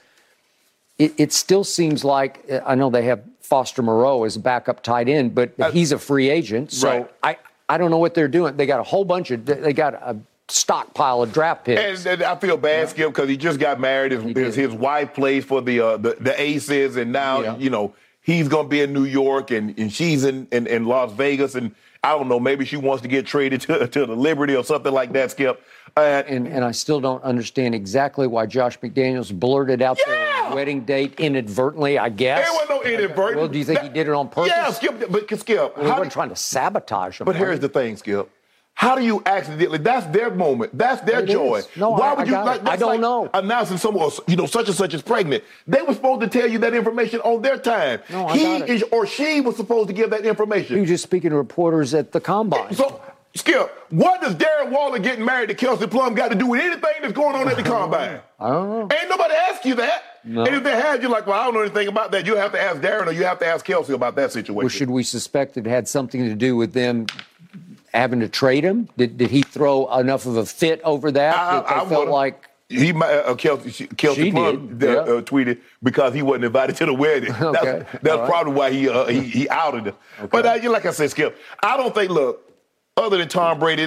it still seems like, I know they have Foster Moreau as a backup tight end, but he's a free agent. So I don't know what they're doing. They got a whole bunch of, they got a stockpile of draft picks. And I feel bad, Skip, because he just got married. His wife plays for the Aces, and now, he's going to be in New York, and she's in Las Vegas, and I don't know, maybe she wants to get traded to the Liberty or something like that, Skip. And I still don't understand exactly why Josh McDaniels blurted out their wedding date inadvertently, I guess. There wasn't no inadvertent. Well, do you think he did it on purpose? Yeah, Skip. But Skip. Well, he wasn't trying to sabotage him. But here's the thing, Skip. How do you accidentally? That's their moment. That's their joy. No, why would you? I don't know. Announcing someone, such and such is pregnant. They were supposed to tell you that information on their time. No, I got it. Or she was supposed to give that information. He was just speaking to reporters at the combine. So, Skip, what does Darren Waller getting married to Kelsey Plum got to do with anything that's going on at the combine? I don't know. Ain't nobody asked you that. No. And if they had, you're like, well, I don't know anything about that. You have to ask Darren, or you have to ask Kelsey about that situation. Well, should we suspect it had something to do with them having to trade him? Did he throw enough of a fit over that? I felt like he might. Kelsey Plum tweeted because he wasn't invited to the wedding. Okay. That's probably why he outed him. Okay. But like I said, Skip, I don't think. Look, other than Tom Brady,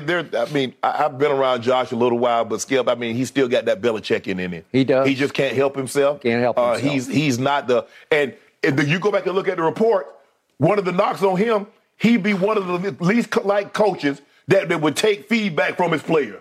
I've been around Josh a little while, but Skip, he's still got that Belichick in him. He does. He just can't help himself. Can't help himself. He's not the. And you go back and look at the report. One of the knocks on him. He'd be one of the least liked coaches that would take feedback from his players.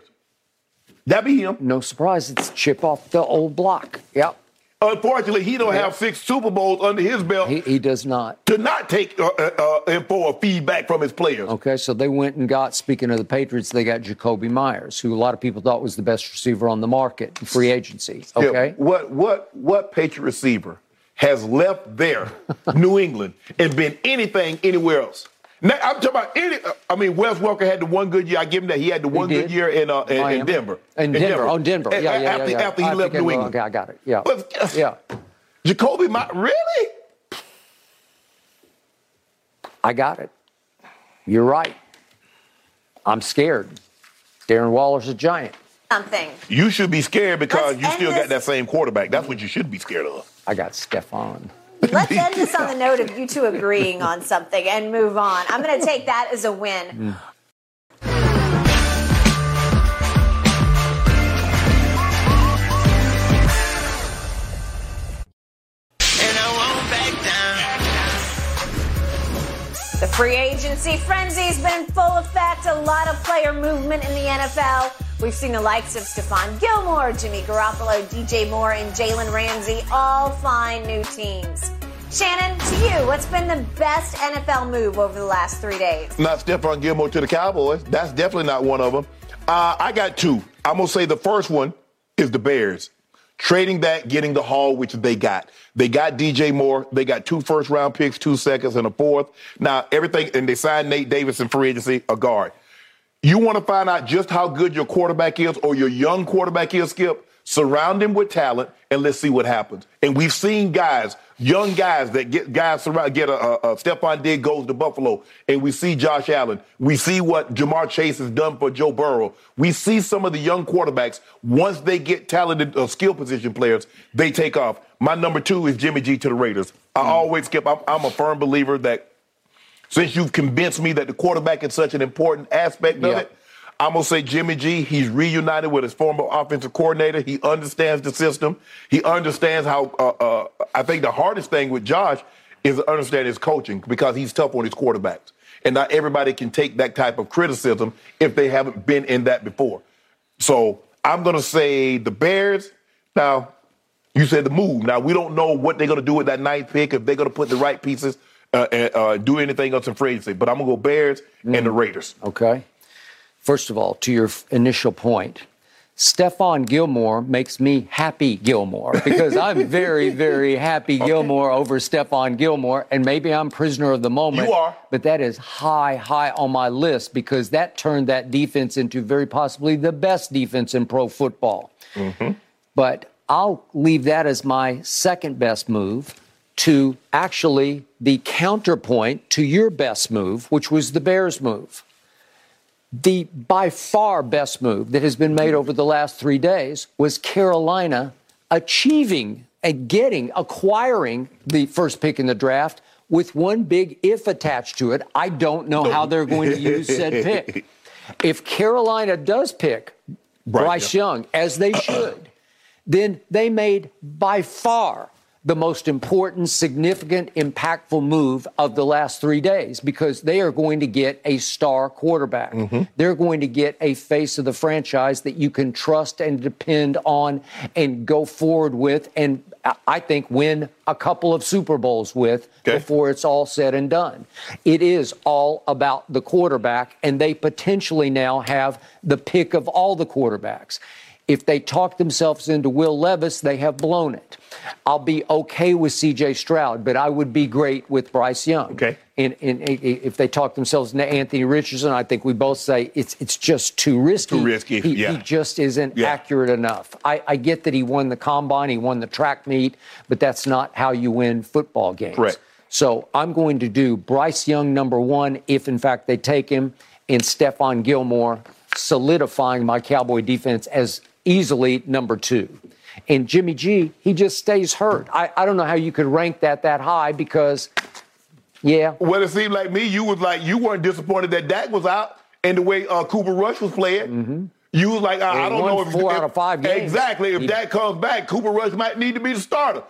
That'd be him. No surprise, it's chip off the old block. Yep. Unfortunately, he don't have 6 Super Bowls under his belt. He does not. To not take info or feedback from his players. Okay, so they went and got, speaking of the Patriots, they got Jacoby Myers, who a lot of people thought was the best receiver on the market in free agency. Okay. Yeah, what Patriot receiver has left there, New England, and been anything anywhere else? Now, I'm talking about Wes Welker had the one good year. I give him that. He had the one good year in Denver. In Denver. Oh, Denver. After he left New England. Okay, I got it. Yeah. But, yeah. Jacoby Myers, really? I got it. You're right. I'm scared. Darren Waller's a giant. You should be scared because you still got that same quarterback. That's what you should be scared of. I got Stephon. Let's end this on the note of you two agreeing on something and move on. I'm going to take that as a win. And I won't back down. The free agency frenzy's been in full effect. A lot of player movement in the NFL. We've seen the likes of Stephon Gilmore, Jimmy Garoppolo, DJ Moore, and Jalen Ramsey all find new teams. Shannon, to you, what's been the best NFL move over the last 3 days? Not Stephon Gilmore to the Cowboys. That's definitely not one of them. I got two. I'm going to say the first one is the Bears. Trading that, getting the haul, which they got. They got DJ Moore. They got 2 first-round picks, 2 seconds, and a 4th. Now, everything, and they signed Nate Davis in free agency, a guard. You want to find out just how good your quarterback is or your young quarterback is, Skip? Surround him with talent, and let's see what happens. And we've seen guys, young guys that get a Stephon Diggs goes to Buffalo, and we see Josh Allen. We see what Jamar Chase has done for Joe Burrow. We see some of the young quarterbacks, once they get talented skill position players, they take off. My number 2 is Jimmy G to the Raiders. I always, Skip, I'm a firm believer that since you've convinced me that the quarterback is such an important aspect of it, I'm going to say Jimmy G, he's reunited with his former offensive coordinator. He understands the system. He understands how, I think the hardest thing with Josh is to understand his coaching because he's tough on his quarterbacks. And not everybody can take that type of criticism if they haven't been in that before. So I'm going to say the Bears. Now, you said the move. Now, we don't know what they're going to do with that 9th pick, if they're going to put the right pieces and do anything else in free agency. But I'm going to go Bears and the Raiders. Okay. First of all, to your initial point, Stephon Gilmore makes me happy Gilmore because I'm very, very happy Gilmore over Stephon Gilmore, and maybe I'm prisoner of the moment. You are. But that is high on my list because that turned that defense into very possibly the best defense in pro football. Mm-hmm. But I'll leave that as my second best move to actually the counterpoint to your best move, which was the Bears move. The by far best move that has been made over the last 3 days was Carolina achieving and acquiring the first pick in the draft with one big if attached to it. I don't know how they're going to use said pick. If Carolina does pick Bryce Young, as they should, then they made by far the most important, significant, impactful move of the last 3 days because they are going to get a star quarterback. Mm-hmm. They're going to get a face of the franchise that you can trust and depend on and go forward with and I think win a couple of Super Bowls with before it's all said and done. It is all about the quarterback, and they potentially now have the pick of all the quarterbacks. If they talk themselves into Will Levis, they have blown it. I'll be okay with C.J. Stroud, but I would be great with Bryce Young. Okay. And if they talk themselves into Anthony Richardson, I think we both say it's just too risky. Too risky, He just isn't accurate enough. I get that he won the combine, he won the track meet, but that's not how you win football games. Correct. So I'm going to do Bryce Young number 1, if in fact they take him, and Stephon Gilmore, solidifying my Cowboy defense as easily number 2. And Jimmy G, he just stays hurt. I don't know how you could rank that high because, Well, it seemed like me, you weren't disappointed that Dak was out and the way Cooper Rush was playing. Mm-hmm. You was like, I don't know if 4 out of 5 games. Exactly. If Dak comes back, Cooper Rush might need to be the starter.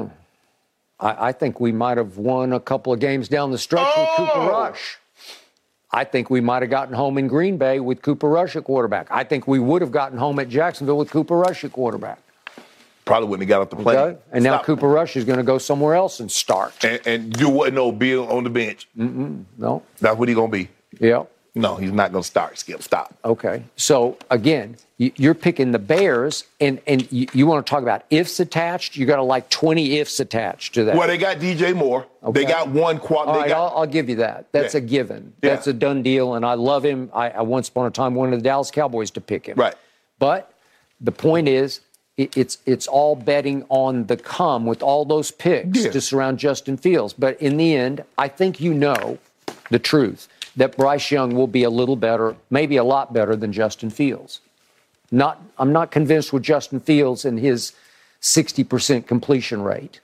I think we might have won a couple of games down the stretch with Cooper Rush. I think we might have gotten home in Green Bay with Cooper Rush at quarterback. I think we would have gotten home at Jacksonville with Cooper Rush at quarterback. Probably wouldn't have got off the plane. Okay? And now Cooper Rush is going to go somewhere else and start. And do what? No, be on the bench. No. That's what he's going to be. Yeah. No, he's not going to start. Skip, stop. Okay. So, again, you're picking the Bears, and you want to talk about ifs attached. You got like 20 ifs attached to that. Well, they got DJ Moore. Okay. They got one quad. All right, I'll give you that. That's a given. That's a done deal, and I love him. I once upon a time wanted the Dallas Cowboys to pick him. Right. But the point is, it's all betting on the come with all those picks to surround Justin Fields. But in the end, I think you know the truth, that Bryce Young will be a little better, maybe a lot better than Justin Fields. I'm not convinced with Justin Fields and his 60% completion rate.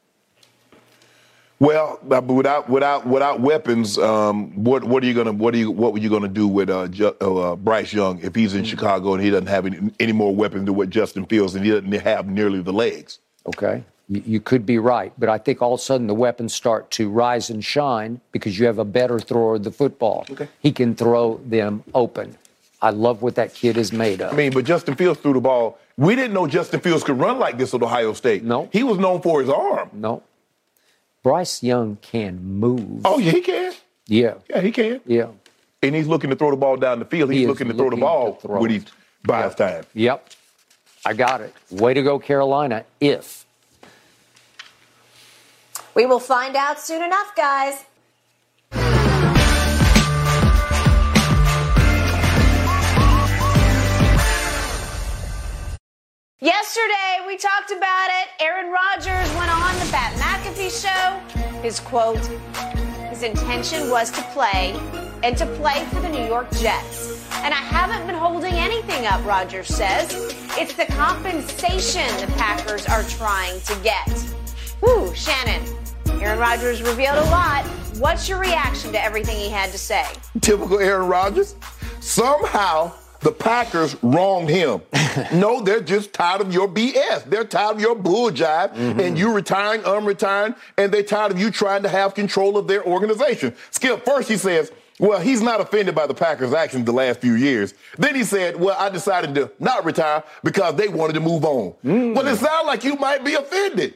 Well, without weapons, what were you gonna do with Bryce Young if he's in Chicago and he doesn't have any more weapons than what Justin Fields and he doesn't have nearly the legs? Okay, you could be right, but I think all of a sudden the weapons start to rise and shine because you have a better thrower of the football. Okay. He can throw them open. I love what that kid is made of. I mean, but Justin Fields threw the ball. We didn't know Justin Fields could run like this at Ohio State. No. He was known for his arm. No. Bryce Young can move. Oh, yeah, he can. Yeah. Yeah, he can. Yeah. And he's looking to throw the ball down the field. He's looking to throw the ball when he's by his time. Yep. I got it. Way to go, Carolina, if. We will find out soon enough, guys. Yesterday, we talked about it. Aaron Rodgers went on the Pat McAfee show. His quote, his intention was to play and to play for the New York Jets. And I haven't been holding anything up, Rodgers says. It's the compensation the Packers are trying to get. Whew, Shannon, Aaron Rodgers revealed a lot. What's your reaction to everything he had to say? Typical Aaron Rodgers. Somehow, the Packers wronged him. No, they're just tired of your BS. They're tired of your bull jive, and you retiring, retiring, and they're tired of you trying to have control of their organization. Skip, first he says, well, he's not offended by the Packers' actions the last few years. Then he said, well, I decided to not retire because they wanted to move on. Well, it sounds like you might be offended.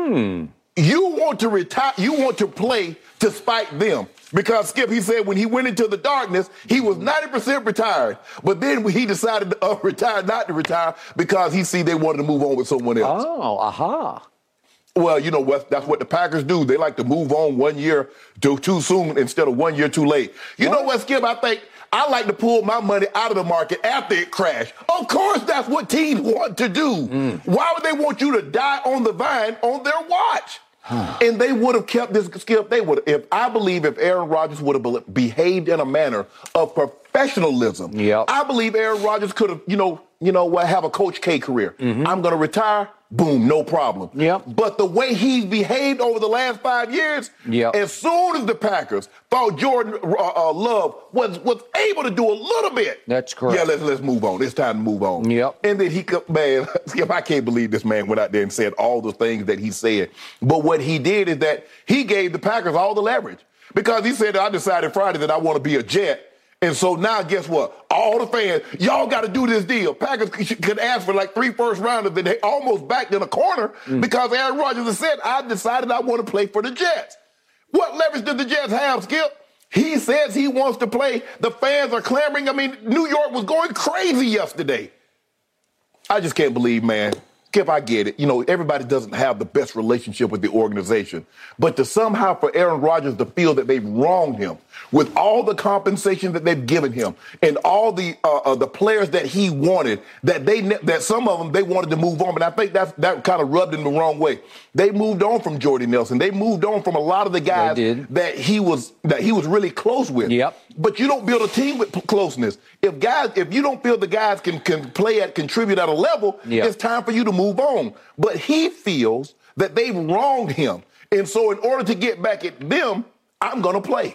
You want to retire, you want to play to spite them. Because, Skip, he said when he went into the darkness, he was 90% retired. But then he decided to retire, not to retire, because he see they wanted to move on with someone else. Oh, aha. Well, you know what? That's what the Packers do. They like to move on 1 year too soon instead of 1 year too late. You know what, Skip? I think I like to pull my money out of the market after it crashed. Of course, that's what teams want to do. Why would they want you to die on the vine on their watch? And they would have kept this, Skip. They would, if Aaron Rodgers would have behaved in a manner of professionalism. I believe Aaron Rodgers could have, have a Coach K career. I'm going to retire. Boom, no problem. But the way he's behaved over the last 5 years, as soon as the Packers thought Jordan Love was able to do a little bit. That's correct. Yeah, let's move on. It's time to move on. And then Skip, I can't believe this man went out there and said all the things that he said. But what he did is that he gave the Packers all the leverage. Because he said, I decided Friday that I want to be a Jet. And so now, guess what? All the fans, y'all got to do this deal. Packers could ask for like 3 first rounders, and they almost backed in a corner because Aaron Rodgers has said, I decided I want to play for the Jets. What leverage did the Jets have, Skip? He says he wants to play. The fans are clamoring. I mean, New York was going crazy yesterday. I just can't believe, man. Skip, I get it. Everybody doesn't have the best relationship with the organization. But to somehow for Aaron Rodgers to feel that they've wronged him with all the compensation that they've given him and all the players that he wanted, that some of them, they wanted to move on. But I think that kind of rubbed him the wrong way. They moved on from Jordy Nelson. They moved on from a lot of the guys that he was really close with. But you don't build a team with closeness. If you don't feel the guys can contribute at a level, it's time for you to move on. But he feels that they've wronged him. And so in order to get back at them, I'm going to play.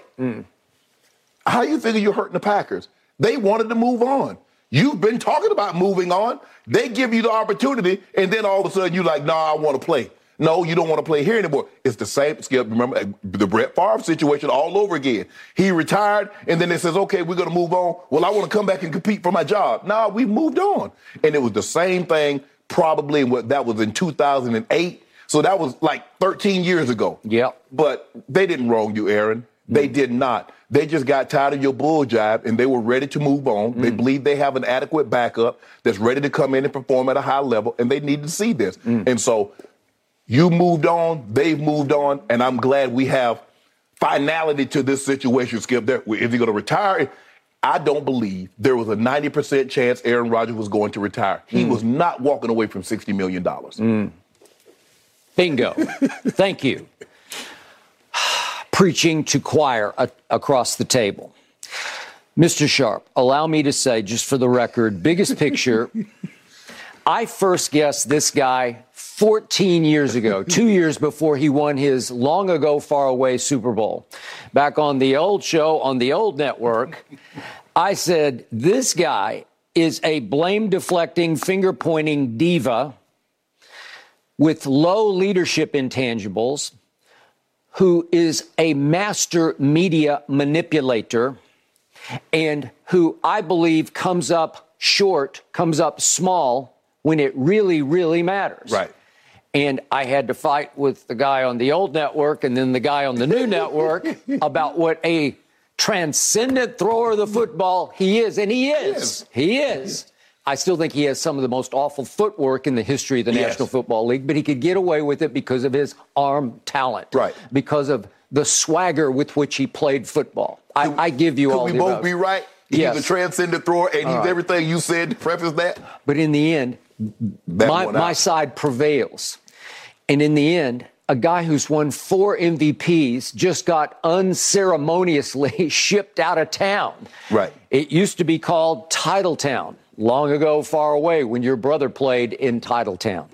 How you figure you're hurting the Packers? They wanted to move on. You've been talking about moving on. They give you the opportunity, and then all of a sudden you're like, I want to play. No, you don't want to play here anymore. It's the same, Skip, remember, the Brett Favre situation all over again. He retired, and then it says, okay, we're going to move on. Well, I want to come back and compete for my job. No, we moved on. And it was the same thing probably that was in 2008. So that was like 13 years ago. But they didn't wrong you, Aaron. They did not. They just got tired of your bull jive, and they were ready to move on. They believe they have an adequate backup that's ready to come in and perform at a high level, and they need to see this. And so you moved on, they've moved on, and I'm glad we have finality to this situation, Skip. Is he going to retire? I don't believe there was a 90% chance Aaron Rodgers was going to retire. He was not walking away from $60 million. Bingo. Thank you. Preaching to choir across the table. Mr. Sharp, allow me to say, just for the record, biggest picture, I first guessed this guy 14 years ago, 2 years before he won his long ago, far away Super Bowl. Back on the old show, on the old network, I said, this guy is a blame-deflecting, finger-pointing diva with low leadership intangibles, who is a master media manipulator, and who I believe comes up short, comes up small when it really, really matters. Right. And I had to fight with the guy on the old network and then the guy on the new network about what a transcendent thrower of the football he is. And he is. He is. I still think he has some of the most awful footwork in the history of the National Football League, but he could get away with it because of his arm talent. Right. Because of the swagger with which he played football. I give you all the Could we both above. be right? He's Yes. a transcendent thrower, and he's everything you said to preface that. But in the end, my side prevails. And in the end, a guy who's won 4 MVPs just got unceremoniously shipped out of town. Right. It used to be called Titletown, long ago, far away, when your brother played in Titletown.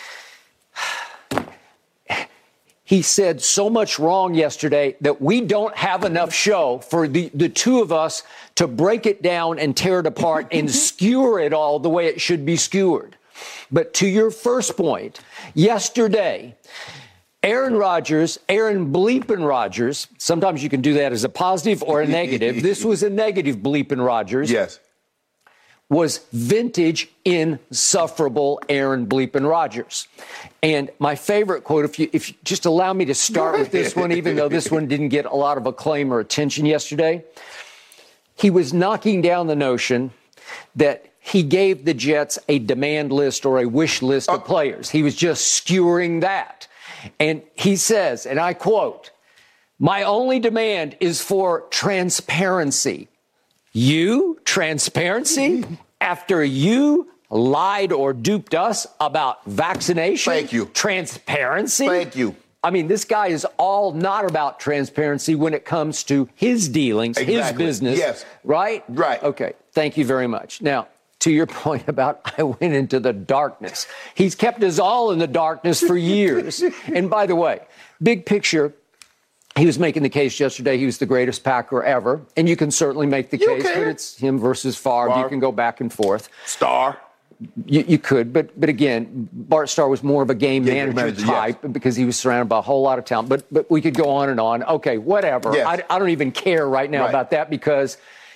He said so much wrong yesterday that we don't have enough show for the two of us to break it down and tear it apart and skewer it all the way it should be skewered. But to your first point, yesterday, Aaron Bleepin' Rodgers, sometimes you can do that as a positive or a negative. This was a negative Bleepin' Rodgers. Yes. Was vintage, insufferable Aaron Bleepin' Rodgers. And my favorite quote, if you just allow me to start with this one, even though this one didn't get a lot of acclaim or attention yesterday, he was knocking down the notion that he gave the Jets a demand list or a wish list of players. He was just skewering that. And he says, and I quote, "My only demand is for transparency." You? Transparency? After you lied or duped us about vaccination? Thank you. Transparency? Thank you. I mean, this guy is all not about transparency when it comes to his dealings, his business. Yes. Right? Right. Okay. Thank you very much. Now, to your point about I went into the darkness. He's kept us all in the darkness for years. And by the way, big picture, he was making the case yesterday he was the greatest Packer ever. And you can certainly make the case, but it's him versus Favre. You can go back and forth. Star. You could, but again, Bart Starr was more of a game manager type because he was surrounded by a whole lot of talent. But we could go on and on. Okay, whatever. Yes. I don't even care right now about that because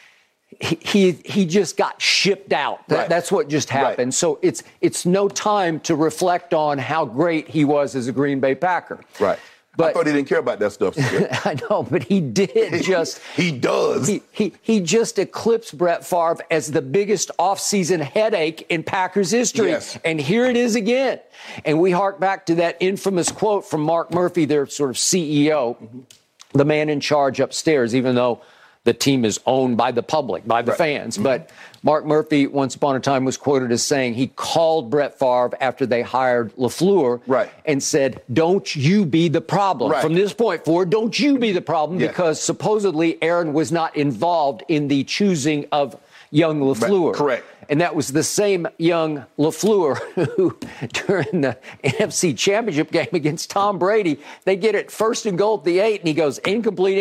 he just got shipped out. That's what just happened. So it's no time to reflect on how great he was as a Green Bay Packer. Right. But I thought he didn't care about that stuff. I know, but he did just. He does. He just eclipsed Brett Favre as the biggest offseason headache in Packers history. Yes. And here it is again. And we hark back to that infamous quote from Mark Murphy, their sort of CEO, the man in charge upstairs, even though the team is owned by the public, by the fans. But Mark Murphy, once upon a time, was quoted as saying he called Brett Favre after they hired LaFleur and said, "Don't you be the problem. From this point forward, don't you be the problem," because supposedly Aaron was not involved in the choosing of young LaFleur. Correct. And that was the same young LaFleur who, during the NFC Championship game against Tom Brady, they get it 1st and goal at the 8, and he goes, incomplete.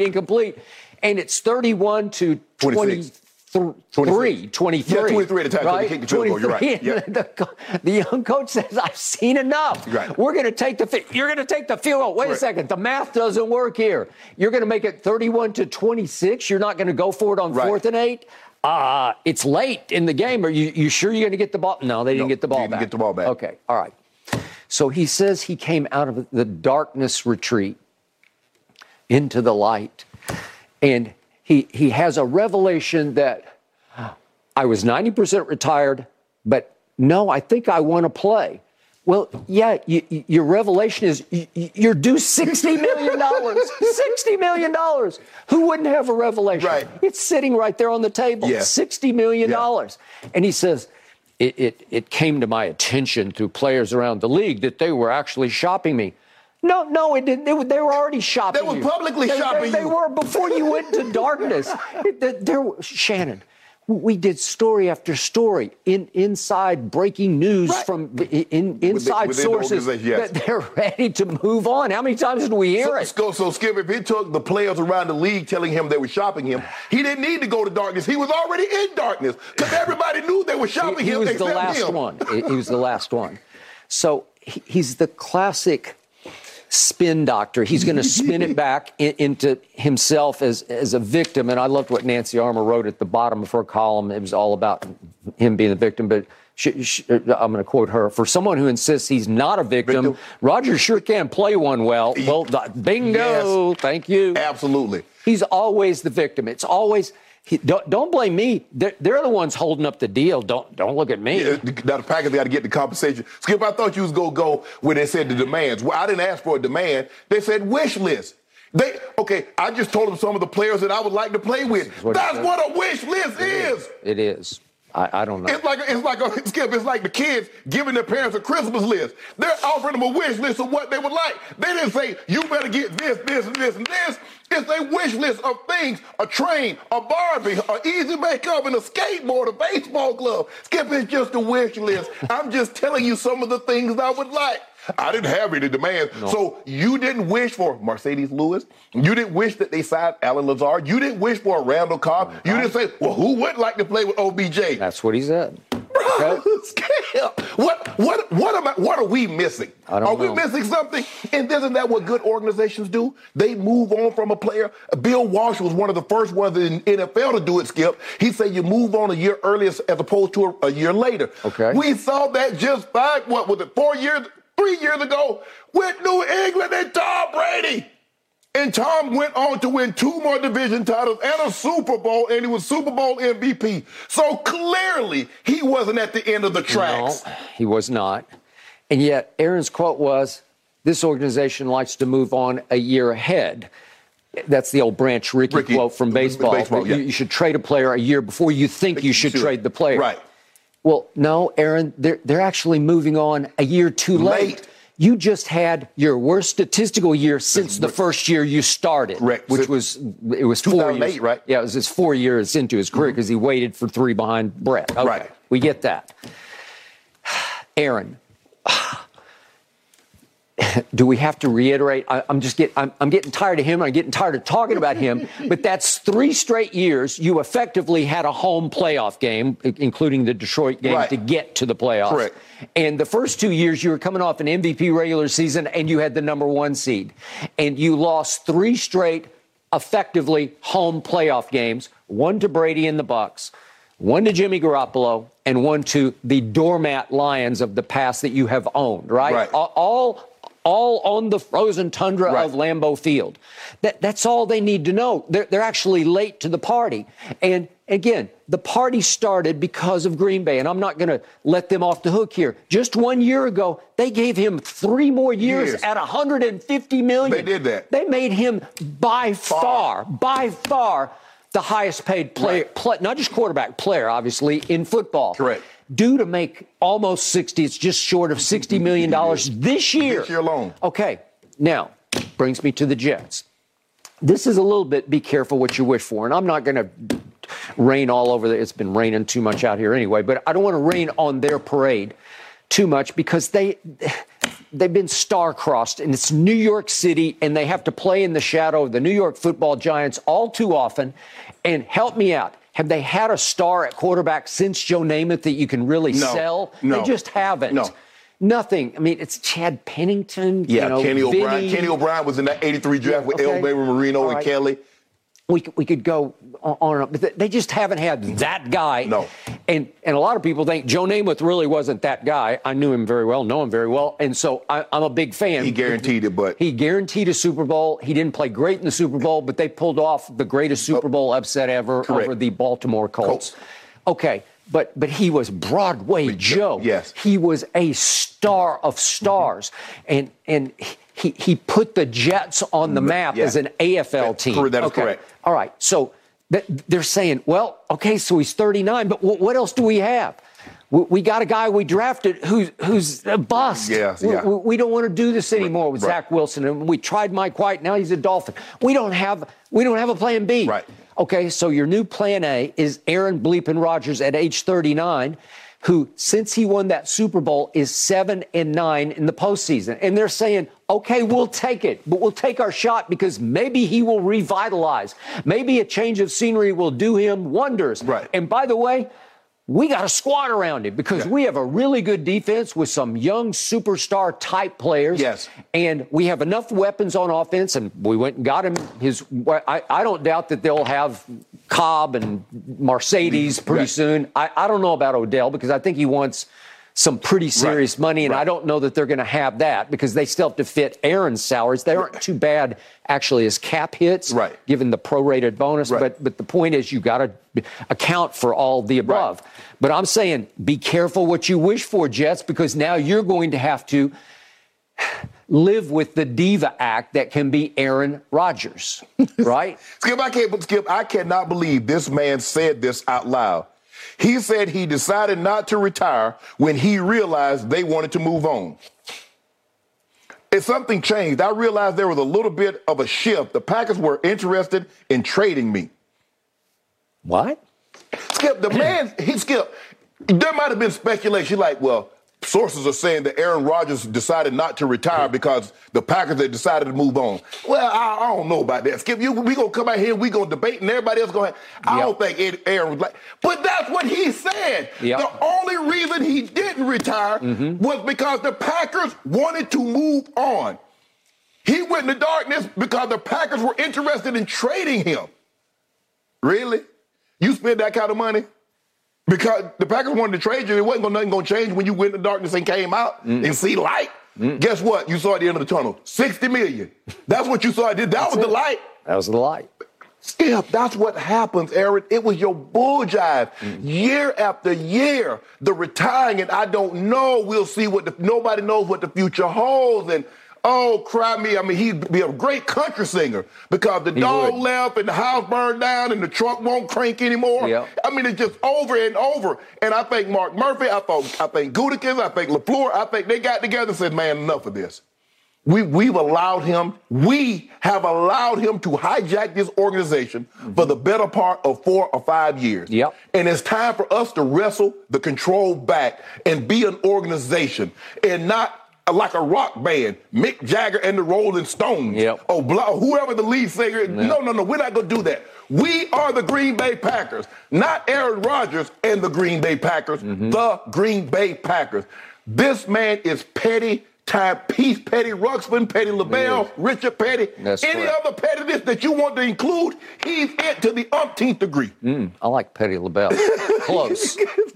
And it's 31 to 23. 23. Yeah, 23 at the time. Right? They kicked the field goal. You're right. Yeah. The young coach says, "I've seen enough. Right. We're going to take you're going to take the field goal. Wait a second. The math doesn't work here. You're going to make it 31 to 26. You're not going to go for it on 4th and 8. It's late in the game. Are you sure you're going to get the ball?" No, they didn't get the ball back. Didn't get the ball back. Okay. All right. So he says he came out of the darkness retreat into the light. And he has a revelation that I was 90% retired, but no, I think I want to play. Well, yeah, your revelation is you're due $60 million. $60 million. Who wouldn't have a revelation? Right. It's sitting right there on the table. Yeah. $60 million. Yeah. And he says, it came to my attention through players around the league that they were actually shopping me. No, it didn't. They were already shopping you. They were publicly shopping you. They were before you went to darkness. Shannon, we did story after story inside breaking news from inside sources that they're ready to move on. How many times did we hear it? So Skip, if it took the players around the league telling him they were shopping him, he didn't need to go to darkness. He was already in darkness because everybody knew they were shopping him. He was the last one. He was the last one. So he's the classic spin doctor. He's going to spin it back into himself as a victim. And I loved what Nancy Armour wrote at the bottom of her column. It was all about him being the victim. But I'm going to quote her. For someone who insists he's not a victim, Rodgers sure can play one well. Well, bingo. Yes. Thank you. Absolutely. He's always the victim. It's always... Don't blame me. They're the ones holding up the deal. Don't look at me. Yeah, now the Packers got to get the compensation. Skip, I thought you was going to go where they said the demands. Well, I didn't ask for a demand. They said wish list. I just told them some of the players that I would like to play with. That's what a wish list is. It is. I don't know. It's like the kids giving their parents a Christmas list. They're offering them a wish list of what they would like. They didn't say, you better get this, this, and this, and this. It's a wish list of things: a train, a Barbie, an easy makeup, and a skateboard, a baseball glove. Skip, it's just a wish list. I'm just telling you some of the things I would like. I didn't have any demands. No. So you didn't wish for Mercedes Lewis. You didn't wish that they signed Alan Lazard. You didn't wish for a Randall Cobb. You didn't say, well, who would like to play with OBJ? That's what he said. Okay. What are we missing? Are we missing something? And isn't that what good organizations do? They move on from a player. Bill Walsh was one of the first ones in NFL to do it, Skip. He said you move on a year earlier as opposed to a year later. Okay. We saw that just 3 years ago with New England and Tom Brady. And Tom went on to win 2 more division titles and a Super Bowl, and he was Super Bowl MVP. So clearly, he wasn't at the end of the tracks. No, he was not. And yet, Aaron's quote was, this organization likes to move on a year ahead. That's the old Branch Rickey quote from baseball. Yeah. You should trade a player a year before you think you should trade the player. Right. Well, no, Aaron, they're actually moving on a year too late. You just had your worst statistical year since the first year you started, correct. Which was 4 years, right? Yeah, it was his 4 years into his career because he waited for 3 behind Brett. Okay, right. We get that. Aaron, do we have to reiterate? I'm getting tired of him. I'm getting tired of talking about him. But that's 3 straight years you effectively had a home playoff game, including the Detroit game, to get to the playoffs. Correct. And the first 2 years you were coming off an MVP regular season and you had the number 1 seed. And you lost 3 straight, effectively, home playoff games. 1 to Brady and the Bucs, 1 to Jimmy Garoppolo, and 1 to the doormat Lions of the past that you have owned, right? All on the frozen tundra of Lambeau Field. That's all they need to know. They're actually late to the party. And again, the party started because of Green Bay, and I'm not going to let them off the hook here. Just 1 year ago, they gave him 3 more years at $150 million. They did that. They made him by far, the highest paid player, not just quarterback, player, obviously, in football. Correct. Due to make almost 60, it's just short of $60 million this year. This year alone. Okay, now, brings me to the Jets. This is a little bit, be careful what you wish for, and I'm not going to rain all over it's been raining too much out here anyway, but I don't want to rain on their parade too much because they've been star-crossed, and it's New York City, and they have to play in the shadow of the New York Football Giants all too often. And help me out. Have they had a star at quarterback since Joe Namath that you can really sell? No. They just haven't. No. Nothing. I mean, it's Chad Pennington. Yeah, Kenny Vinny. O'Brien. Kenny O'Brien was in that 83 draft with El Baby Marino and Kelly. We could go on, but they just haven't had that guy. No. And a lot of people think Joe Namath really wasn't that guy. I knew him very well, know him very well, and so I'm a big fan. He guaranteed it, but... He guaranteed a Super Bowl. He didn't play great in the Super Bowl, but they pulled off the greatest Super Bowl upset ever over the Baltimore Colts. Okay, but he was Broadway Joe. Yes. He was a star of stars, and he put the Jets on the map as an AFL team. That is correct. All right, so they're saying, well, okay, so he's 39, but what else do we have? We got a guy we drafted who's a bust. We don't want to do this anymore with Zach Wilson, and we tried Mike White. Now he's a Dolphin. We don't have a plan B. Right. Okay, so your new plan A is Aaron Bleepin Rodgers at age 39, who, since he won that Super Bowl, is 7-9 in the postseason. And they're saying, okay, we'll take it, but we'll take our shot because maybe he will revitalize. Maybe a change of scenery will do him wonders. Right. And by the way, we got to squat around him because we have a really good defense with some young superstar type players. Yes. And we have enough weapons on offense, and we went and got him I don't doubt that they'll have Cobb and Mercedes pretty soon. I don't know about Odell because I think he wants some pretty serious money, and I don't know that they're going to have that because they still have to fit Aaron's salaries. They aren't too bad, actually, as cap hits, given the prorated bonus. But the point is you got to account for all the above. But I'm saying be careful what you wish for, Jets, because now you're going to have to live with the diva act that can be Aaron Rodgers, right? Skip, I cannot believe this man said this out loud. He said he decided not to retire when he realized they wanted to move on. If something changed, I realized there was a little bit of a shift. The Packers were interested in trading me. What? Skip, the man, there might have been speculation like, well, sources are saying that Aaron Rodgers decided not to retire because the Packers had decided to move on. Well, I don't know about that. Skip, we going to come out here and we going to debate and everybody else going to I don't think Aaron was like, but that's what he said. The only reason he didn't retire was because the Packers wanted to move on. He went in the darkness because the Packers were interested in trading him. Really? You spend that kind of money? Because the Packers wanted to trade you, it wasn't nothing going to change when you went in the darkness and came out and see light. Guess what? You saw at the end of the tunnel, $60 million. That's what you saw. That was the light. That was the light. Skip, that's what happens, Aaron. It was your bull jive. Year after year, the retiring, and I don't know. We'll see nobody knows what the future holds. And oh, cry me. I mean, he'd be a great country singer because the dog left and the house burned down and the truck won't crank anymore. I mean, it's just over and over. And I think Mark Murphy, I think Gutekunst, I think LaFleur, I think they got together and said, man, enough of this. We have allowed him to hijack this organization for the better part of 4 or 5 years. And it's time for us to wrestle the control back and be an organization and not like a rock band, Mick Jagger and the Rolling Stones, or whoever the lead singer. No, we're not going to do that. We are the Green Bay Packers, not Aaron Rodgers and the Green Bay Packers, the Green Bay Packers. This man is petty, Timepiece Petty, Ruxpin Petty, LaBelle, Richard Petty, any other pettiness that you want to include, he's it to the umpteenth degree. I like Petty LaBelle. Close.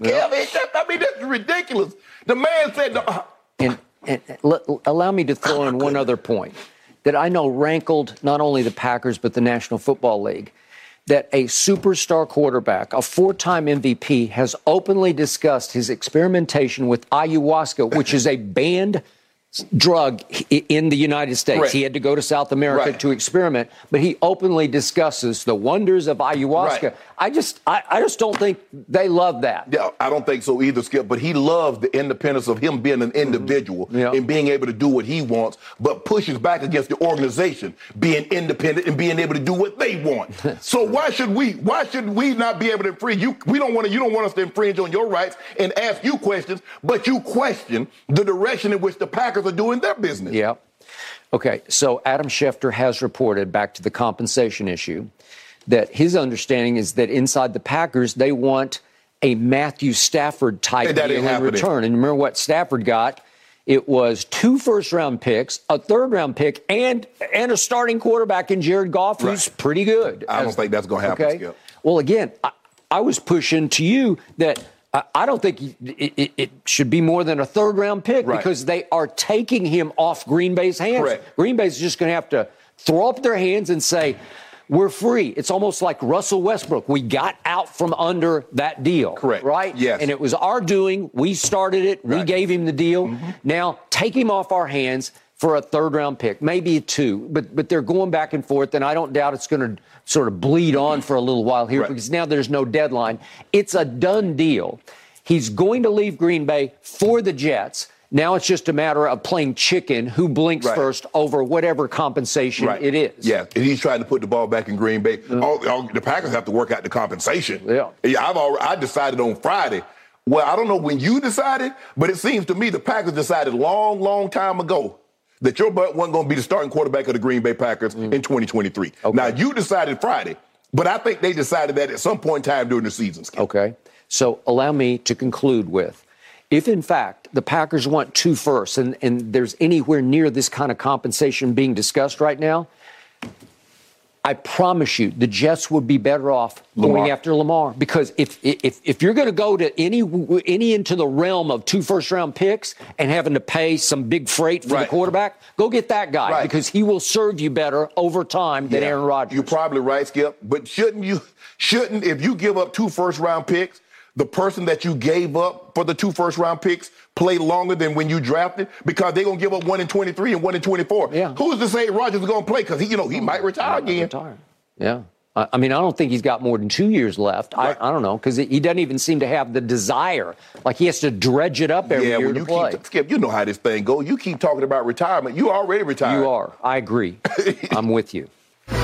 I mean, that's ridiculous. The man said... And allow me to throw in one other point that I know rankled not only the Packers but the National Football League, that a superstar quarterback, a 4-time MVP, has openly discussed his experimentation with ayahuasca, which is a banned drug in the United States. He had to go to South America to experiment, but he openly discusses the wonders of ayahuasca. I just don't think they love that. Yeah, I don't think so either, Skip, but he loves the independence of him being an individual and being able to do what he wants, but pushes back against the organization being independent and being able to do what they want. So why should we not be able to infringe? You don't want us to infringe on your rights and ask you questions, but you question the direction in which the Packers are doing their business. Okay, so Adam Schefter has reported, back to the compensation issue, that his understanding is that inside the Packers, they want a Matthew Stafford type deal in return. And remember what Stafford got? It was 2 first-round picks, a third-round pick, and a starting quarterback in Jared Goff, who's pretty good. I don't think that's going to happen, Skip. Well, again, I was pushing to you that I don't think it should be more than a third-round pick because they are taking him off Green Bay's hands. Green Bay's just going to have to throw up their hands and say, we're free. It's almost like Russell Westbrook. We got out from under that deal. Right? Yes. And it was our doing. We started it. We gave him the deal. Now take him off our hands for a third-round pick, maybe a 2. But they're going back and forth, and I don't doubt it's going to sort of bleed on for a little while here because now there's no deadline. It's a done deal. He's going to leave Green Bay for the Jets. Now it's just a matter of playing chicken, who blinks first over whatever compensation it is. Yeah, and he's trying to put the ball back in Green Bay. The Packers have to work out the compensation. I decided on Friday. Well, I don't know when you decided, but it seems to me the Packers decided long time ago that your butt wasn't going to be the starting quarterback of the Green Bay Packers in 2023. Now, you decided Friday. But I think they decided that at some point in time during the season. Skip. Okay. So allow me to conclude with, if in fact the Packers want 2 firsts and there's anywhere near this kind of compensation being discussed right now, I promise you the Jets would be better off going after Lamar. Because if you're going to go to any into the realm of 2 first-round picks and having to pay some big freight for the quarterback, go get that guy because he will serve you better over time than Aaron Rodgers. You're probably right, Skip. But shouldn't if you give up 2 first-round picks, the person that you gave up for the 2 first-round picks play longer than when you drafted? Because they're going to give up 1 in 23 and 1 in 24. Yeah. Who's to say Rodgers is going to play? Because he might retire again. Yeah. I mean, I don't think he's got more than 2 years left. I don't know, because he doesn't even seem to have the desire. Like he has to dredge it up every year to play. Skip, you know how this thing goes. You keep talking about retirement. You already retired. You are. I agree. I'm with you.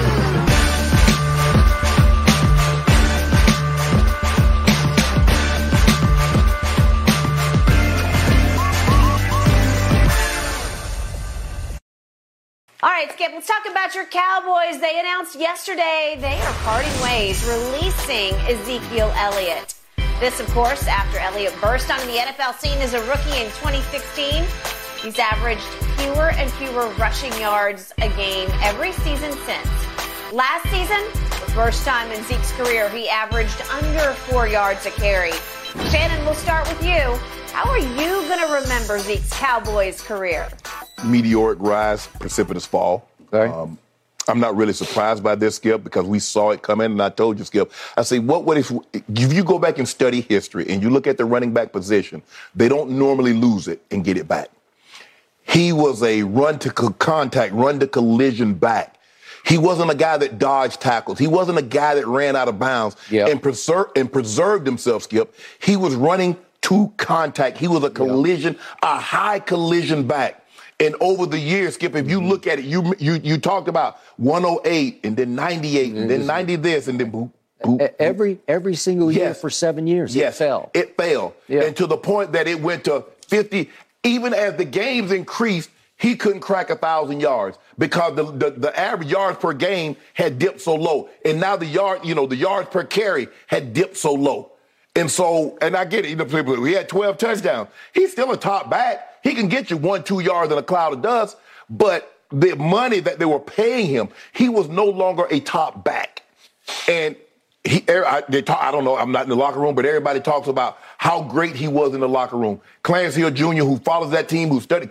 All right, Skip, let's talk about your Cowboys. They announced yesterday they are parting ways, releasing Ezekiel Elliott. This, of course, after Elliott burst onto the NFL scene as a rookie in 2016. He's averaged fewer and fewer rushing yards a game every season since. Last season, the first time in Zeke's career, he averaged under 4 yards a carry. Shannon, we'll start with you. How are you going to remember Zeke's Cowboys career? Meteoric rise, precipitous fall. Okay. I'm not really surprised by this, Skip, because we saw it coming, and I told you, Skip, I say, if you go back and study history and you look at the running back position, they don't normally lose it and get it back. He was a run-to-contact, run-to-collision back. He wasn't a guy that dodged tackles. He wasn't a guy that ran out of bounds and preserved himself, Skip. He was running to contact. He was a collision, a high collision back. And over the years, Skip, if you look at it, you talked about 108 and then 98 and then 90 this and then boop, boop. Every single year for 7 years, it fell. It fell. Yeah. And to the point that it went to 50. Even as the games increased, he couldn't crack 1,000 yards because the average yards per game had dipped so low. And now the yards per carry had dipped so low. And I get it. He had 12 touchdowns. He's still a top back. He can get you 1-2 yards in a cloud of dust, but the money that they were paying him, he was no longer a top back. And I don't know, I'm not in the locker room, but everybody talks about how great he was in the locker room. Clarence Hill Jr., who follows that team, who studied,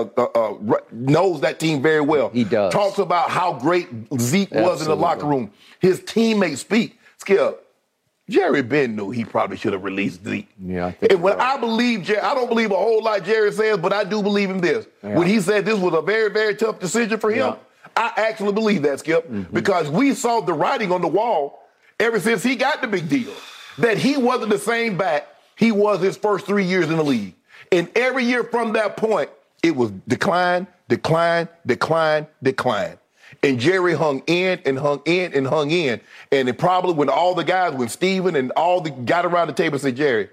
knows that team very well. He does. Talks about how great Zeke was in the locker room. His teammates speak. Skip, Jerry Ben knew he probably should have released Zeke. Yeah, I think and when I believe Jerry, I don't believe a whole lot Jerry says, but I do believe in this. Yeah. When he said this was a very, very tough decision for him, I actually believe that, Skip, because we saw the writing on the wall ever since he got the big deal, that he wasn't the same back he was his first 3 years in the league. And every year from that point, it was decline, decline, decline, decline. And Jerry hung in and hung in and hung in. And it probably when Steven and all got around the table and said, Jerry,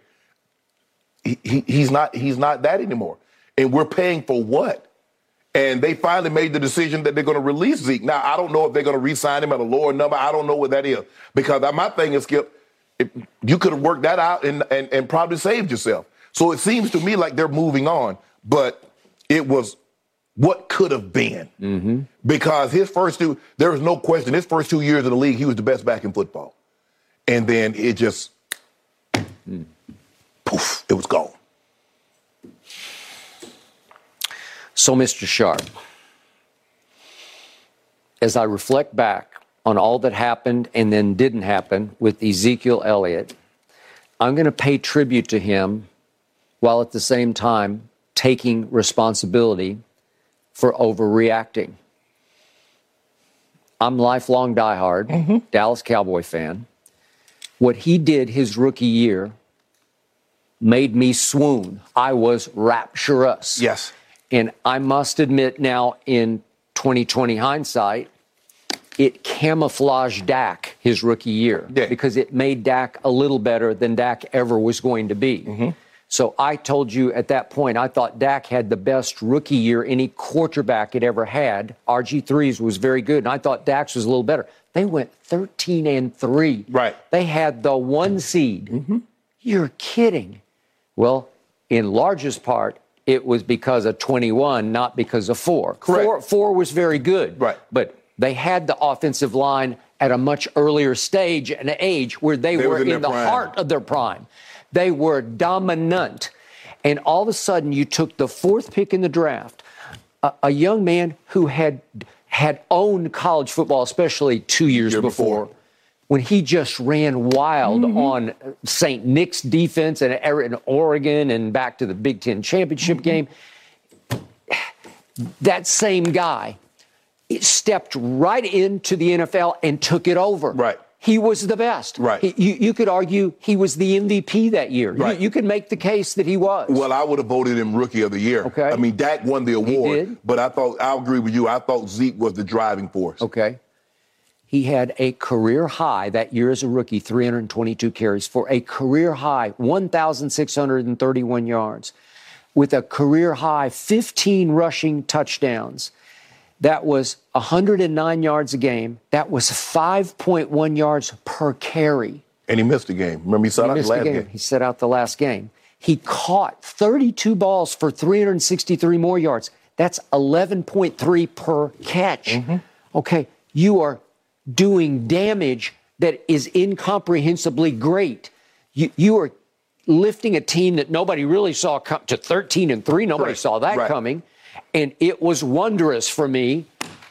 he's not that anymore. And we're paying for what? And they finally made the decision that they're going to release Zeke. Now, I don't know if they're going to re-sign him at a lower number. I don't know what that is. Because my thing is, Skip, you could have worked that out and probably saved yourself. So it seems to me like they're moving on. But it was what could have been. Because there was no question, his first 2 years in the league, he was the best back in football. And then it just, poof, it was gone. So, Mr. Sharp, as I reflect back on all that happened and then didn't happen with Ezekiel Elliott, I'm going to pay tribute to him while at the same time taking responsibility for overreacting. I'm lifelong diehard, Dallas Cowboy fan. What he did his rookie year made me swoon. I was rapturous. Yes. And I must admit now in 2020 hindsight, it camouflaged Dak his rookie year because it made Dak a little better than Dak ever was going to be. So I told you at that point, I thought Dak had the best rookie year any quarterback had ever had. RG3's was very good, and I thought Dak's was a little better. They went 13-3. Right. They had the 1 seed. You're kidding. Well, in largest part, it was because of 21, not because of 4. Correct. 4 was very good. Right. But they had the offensive line at a much earlier stage and age where they were in the heart of their prime. They were dominant. And all of a sudden, you took the 4th pick in the draft, a young man who had owned college football, especially 2 years before, when he just ran wild on St. Nick's defense and in Oregon and back to the Big Ten championship game. That same guy stepped right into the NFL and took it over. Right. He was the best. Right. You could argue he was the MVP that year. Right. You could make the case that he was. Well, I would have voted him Rookie of the Year. Okay. I mean, Dak won the award. He did. But I'll agree with you. I thought Zeke was the driving force. Okay. He had a career high that year as a rookie, 322 carries for a career high, 1,631 yards, with a career high 15 rushing touchdowns. That was 109 yards a game. That was 5.1 yards per carry. And he missed a game. Remember, he sat out the last game. He sat out the last game. He caught 32 balls for 363 more yards. That's 11.3 per catch. Okay, you are doing damage that is incomprehensibly great. You are lifting a team that nobody really saw come to 13-3. Nobody saw that coming. And it was wondrous for me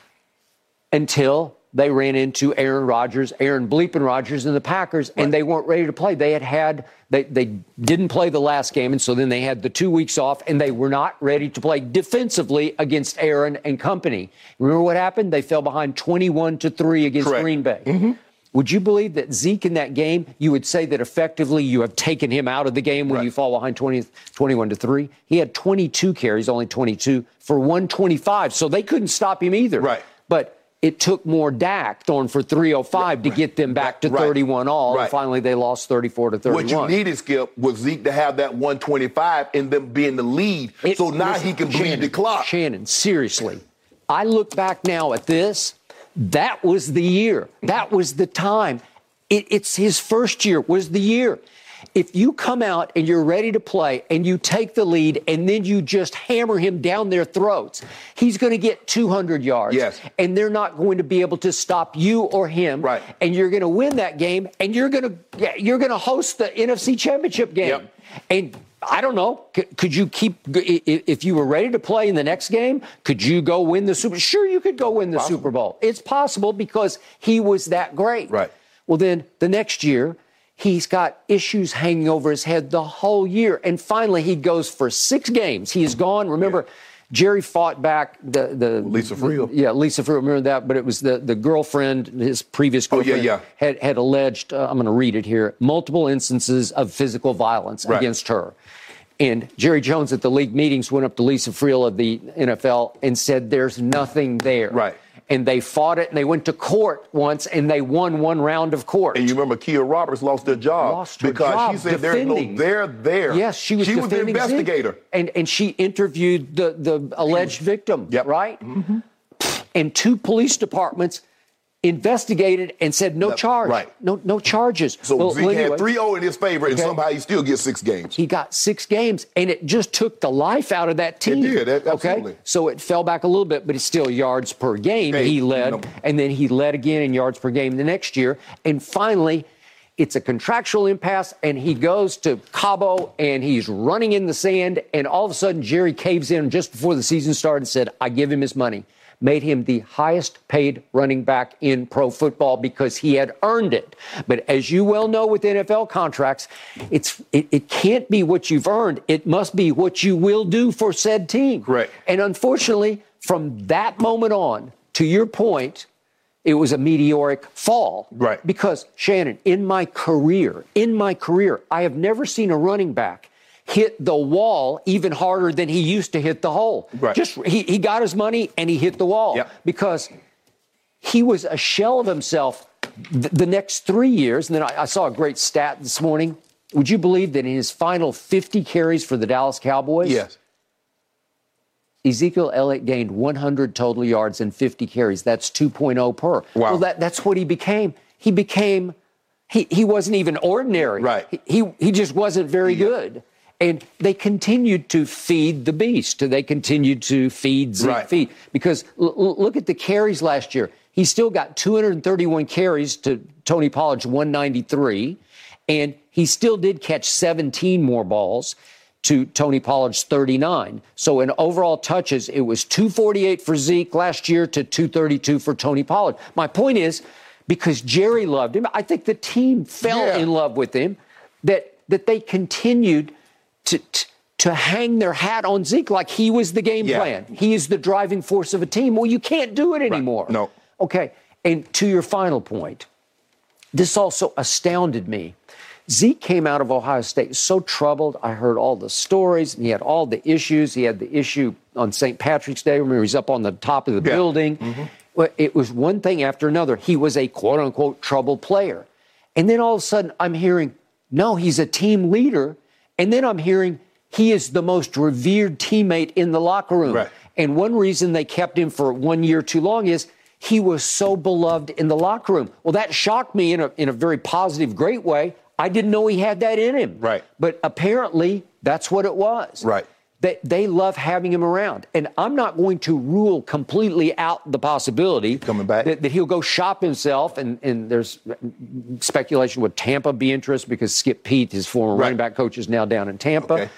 until they ran into Aaron Bleepin Rodgers and the Packers, and they weren't ready to play. They didn't play the last game, and so then they had the 2 weeks off, and they were not ready to play defensively against Aaron and company. Remember what happened? They fell behind 21-3 against Green Bay. Would you believe that Zeke in that game, you would say that effectively you have taken him out of the game when you fall behind 21-3? He had 22 carries, only 22, for 125, so they couldn't stop him either. Right. But it took more Dak throwing for 305 to get them back to 31 all, and finally they lost 34-31. What you needed, Skip, was Zeke to have that 125 and them being the lead, so now he can bleed the clock. Shannon, seriously, I look back now at this. That was the year. That was the time. It's his first year was the year. If you come out and you're ready to play and you take the lead and then you just hammer him down their throats, he's going to get 200 yards. Yes. And they're not going to be able to stop you or him. Right. And you're going to win that game, and you're going to host the NFC Championship game. Yep. And I don't know. Could you if you were ready to play in the next game, could you go win the Super Bowl? Sure, you could go win the Super Bowl. It's possible because he was that great. Right. Well, then the next year, he's got issues hanging over his head the whole year. And finally, he goes for 6 games. He is gone. Remember, Jerry fought back the Lisa Friel. Lisa Friel. Remember that? But it was the girlfriend, his previous girlfriend, had alleged, I'm going to read it here, multiple instances of physical violence against her. And Jerry Jones at the league meetings went up to Lisa Friel of the NFL and said, there's nothing there. Right. And they fought it, and they went to court once, and they won 1 round of court. And you remember Kia Roberts lost her job because she said there's no there there. Yes, she was the investigator. And she interviewed the alleged victim, right? And 2 police departments investigated and said no charge. Right. No charges. So Zeke had 3-0 in his favor, and somehow he still gets 6 games. He got 6 games, and it just took the life out of that team. It did, absolutely. Okay? So it fell back a little bit, but it's still yards per game he led, and then he led again in yards per game the next year. And finally, it's a contractual impasse, and he goes to Cabo, and he's running in the sand, and all of a sudden Jerry caves in just before the season started and said, I give him his money. Made him the highest paid running back in pro football because he had earned it. But as you well know with NFL contracts, it can't be what you've earned. It must be what you will do for said team. Correct. And unfortunately, from that moment on, to your point, it was a meteoric fall. Right. Because, Shannon, in my career, I have never seen a running back hit the wall even harder than he used to hit the hole. Right. He got his money and he hit the wall because he was a shell of himself the next 3 years. And then I saw a great stat this morning. Would you believe that in his final 50 carries for the Dallas Cowboys? Yes. Ezekiel Elliott gained 100 total yards and 50 carries. That's 2.0 per. Wow. Well, that's what he became. He wasn't even ordinary. Right. He just wasn't very good. And they continued to feed the beast. They continued to feed Zeke. Because look at the carries last year. He still got 231 carries to Tony Pollard's 193. And he still did catch 17 more balls to Tony Pollard's 39. So in overall touches, it was 248 for Zeke last year to 232 for Tony Pollard. My point is, because Jerry loved him, I think the team fell in love with him, that they continued to hang their hat on Zeke like he was the game plan. He is the driving force of a team. Well, you can't do it anymore. Right. No. Okay. And to your final point, this also astounded me. Zeke came out of Ohio State so troubled. I heard all the stories, and he had all the issues. He had the issue on St. Patrick's Day. Remember, he's up on the top of the building. Mm-hmm. Well, it was one thing after another. He was a quote-unquote troubled player. And then all of a sudden, I'm hearing, no, he's a team leader. And then I'm hearing he is the most revered teammate in the locker room. Right. And one reason they kept him for 1 year too long is he was so beloved in the locker room. Well, that shocked me in a very positive, great way. I didn't know he had that in him. Right. But apparently, that's what it was. Right. They love having him around. And I'm not going to rule completely out the possibility coming back that he'll go shop himself. And there's speculation, would Tampa be interested because Skip Peete, his former running back coach, is now down in Tampa. Okay.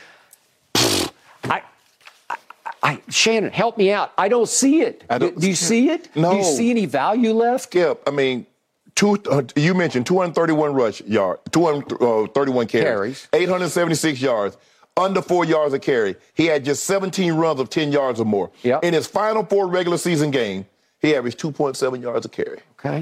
Shannon, help me out. I don't see it. Do you see it? No. Do you see any value left? Skip, I mean, you mentioned 231 rush yards, 231 carries, 876 yards, under 4 yards a carry. He had just 17 runs of 10 yards or more. Yep. In his final 4 regular season games, he averaged 2.7 yards a carry. Okay.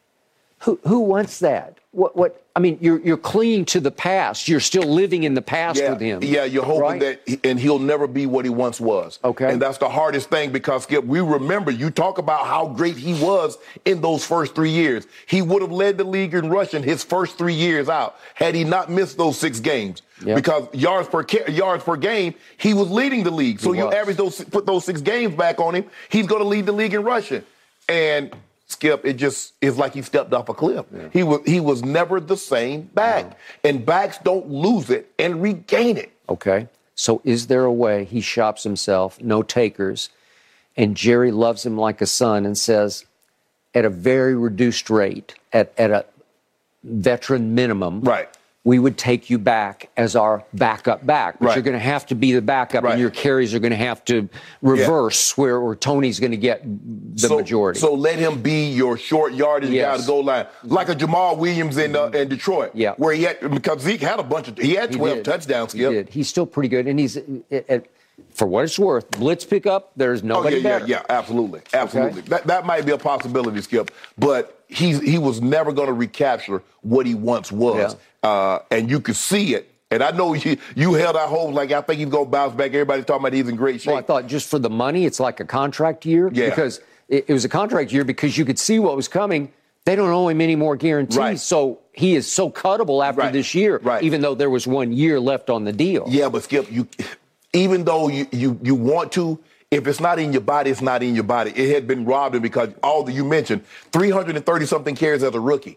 Who wants that? What? I mean, you're clinging to the past. You're still living in the past with him. Yeah, you're hoping that, and he'll never be what he once was. Okay. And that's the hardest thing because, Skip, we remember you talk about how great he was in those first 3 years. He would have led the league in rushing his first 3 years out had he not missed those 6 games. Yep. Because yards per game, he was leading the league. So you put those 6 games back on him, he's going to lead the league in rushing. And Skip, it just is like he stepped off a cliff. Yeah. He was never the same back. And backs don't lose it and regain it. Okay. So is there a way he shops himself, no takers, and Jerry loves him like a son and says, at a very reduced rate, at a veteran minimum, we would take you back as our backup back. But you're going to have to be the backup, and your carries are going to have to reverse where Tony's going to get the majority. So let him be your short yardage guy to goal line. Like a Jamal Williams in Detroit. Yeah. Where because Zeke had he had 12 touchdowns. He did. He's still pretty good. And he's, for what it's worth, blitz pickup, there's nobody better. Yeah, absolutely. Absolutely. Okay. That might be a possibility, Skip. But he was never going to recapture what he once was. Yeah. And you could see it. And I know you held out hope, like, I think he's going to bounce back. Everybody's talking about he's in great shape. Well, I thought just for the money, it's like a contract year. Yeah. Because it was a contract year because you could see what was coming. They don't owe him any more guarantees. Right. So he is so cuttable after this year, even though there was 1 year left on the deal. Yeah, but Skip, even though you want to, if it's not in your body, it's not in your body. It had been robbed him because you mentioned 330-something carries as a rookie.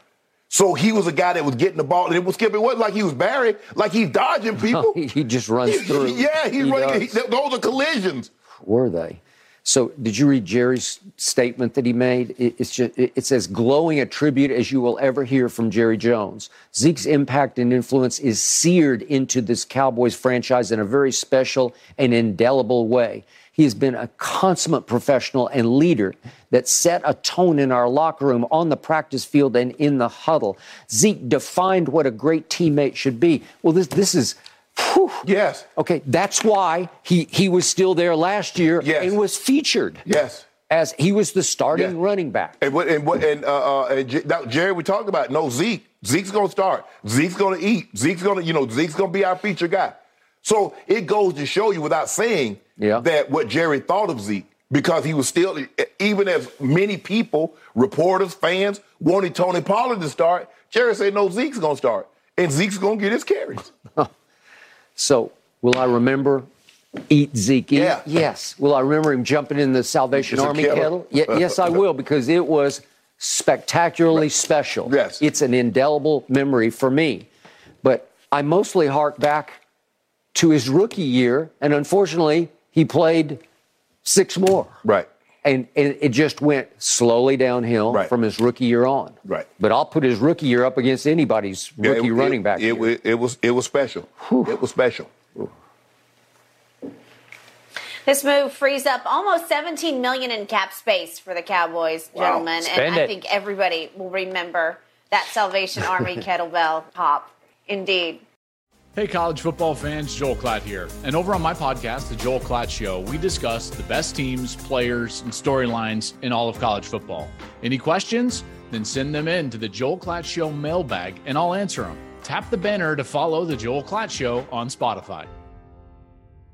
So he was a guy that was getting the ball, and it wasn't like he was Barry, like he's dodging people. No, he just runs through. Yeah, those are collisions. Were they? So did you read Jerry's statement that he made? It says, glowing a tribute as you will ever hear from Jerry Jones. Zeke's impact and influence is seared into this Cowboys franchise in a very special and indelible way. He has been a consummate professional and leader that set a tone in our locker room, on the practice field, and in the huddle. Zeke defined what a great teammate should be. Well, this is... Whew. Yes. Okay, that's why he was still there last year and was featured. Yes. As he was the starting running back. And Jerry, we talked about, no, Zeke. Zeke's going to start. Zeke's going to eat. Zeke's going to be our feature guy. So it goes to show you without saying that what Jerry thought of Zeke, because he was still, even as many people, reporters, fans, wanted Tony Pollard to start, Jerry said, no, Zeke's going to start. And Zeke's going to get his carries. So will I remember Eat Zeke. Yeah. Yes. Well, I remember him jumping in the Salvation It's a Army killer. kettle. Yes, I will, because it was spectacularly special. Yes. It's an indelible memory for me. But I mostly hark back to his rookie year, and unfortunately, he played 6 more. Right. And it just went slowly downhill from his rookie year on. Right. But I'll put his rookie year up against anybody's rookie running back. It was special. Whew. It was special. This move frees up almost $17 million in cap space for the Cowboys, gentlemen. Spend and I it. think everybody will remember that Salvation Army kettlebell pop. Indeed. Hey, college football fans, Joel Klatt here. And over on my podcast, The Joel Klatt Show, we discuss the best teams, players, and storylines in all of college football. Any questions? Then send them in to the Joel Klatt Show mailbag, and I'll answer them. Tap the banner to follow The Joel Klatt Show on Spotify.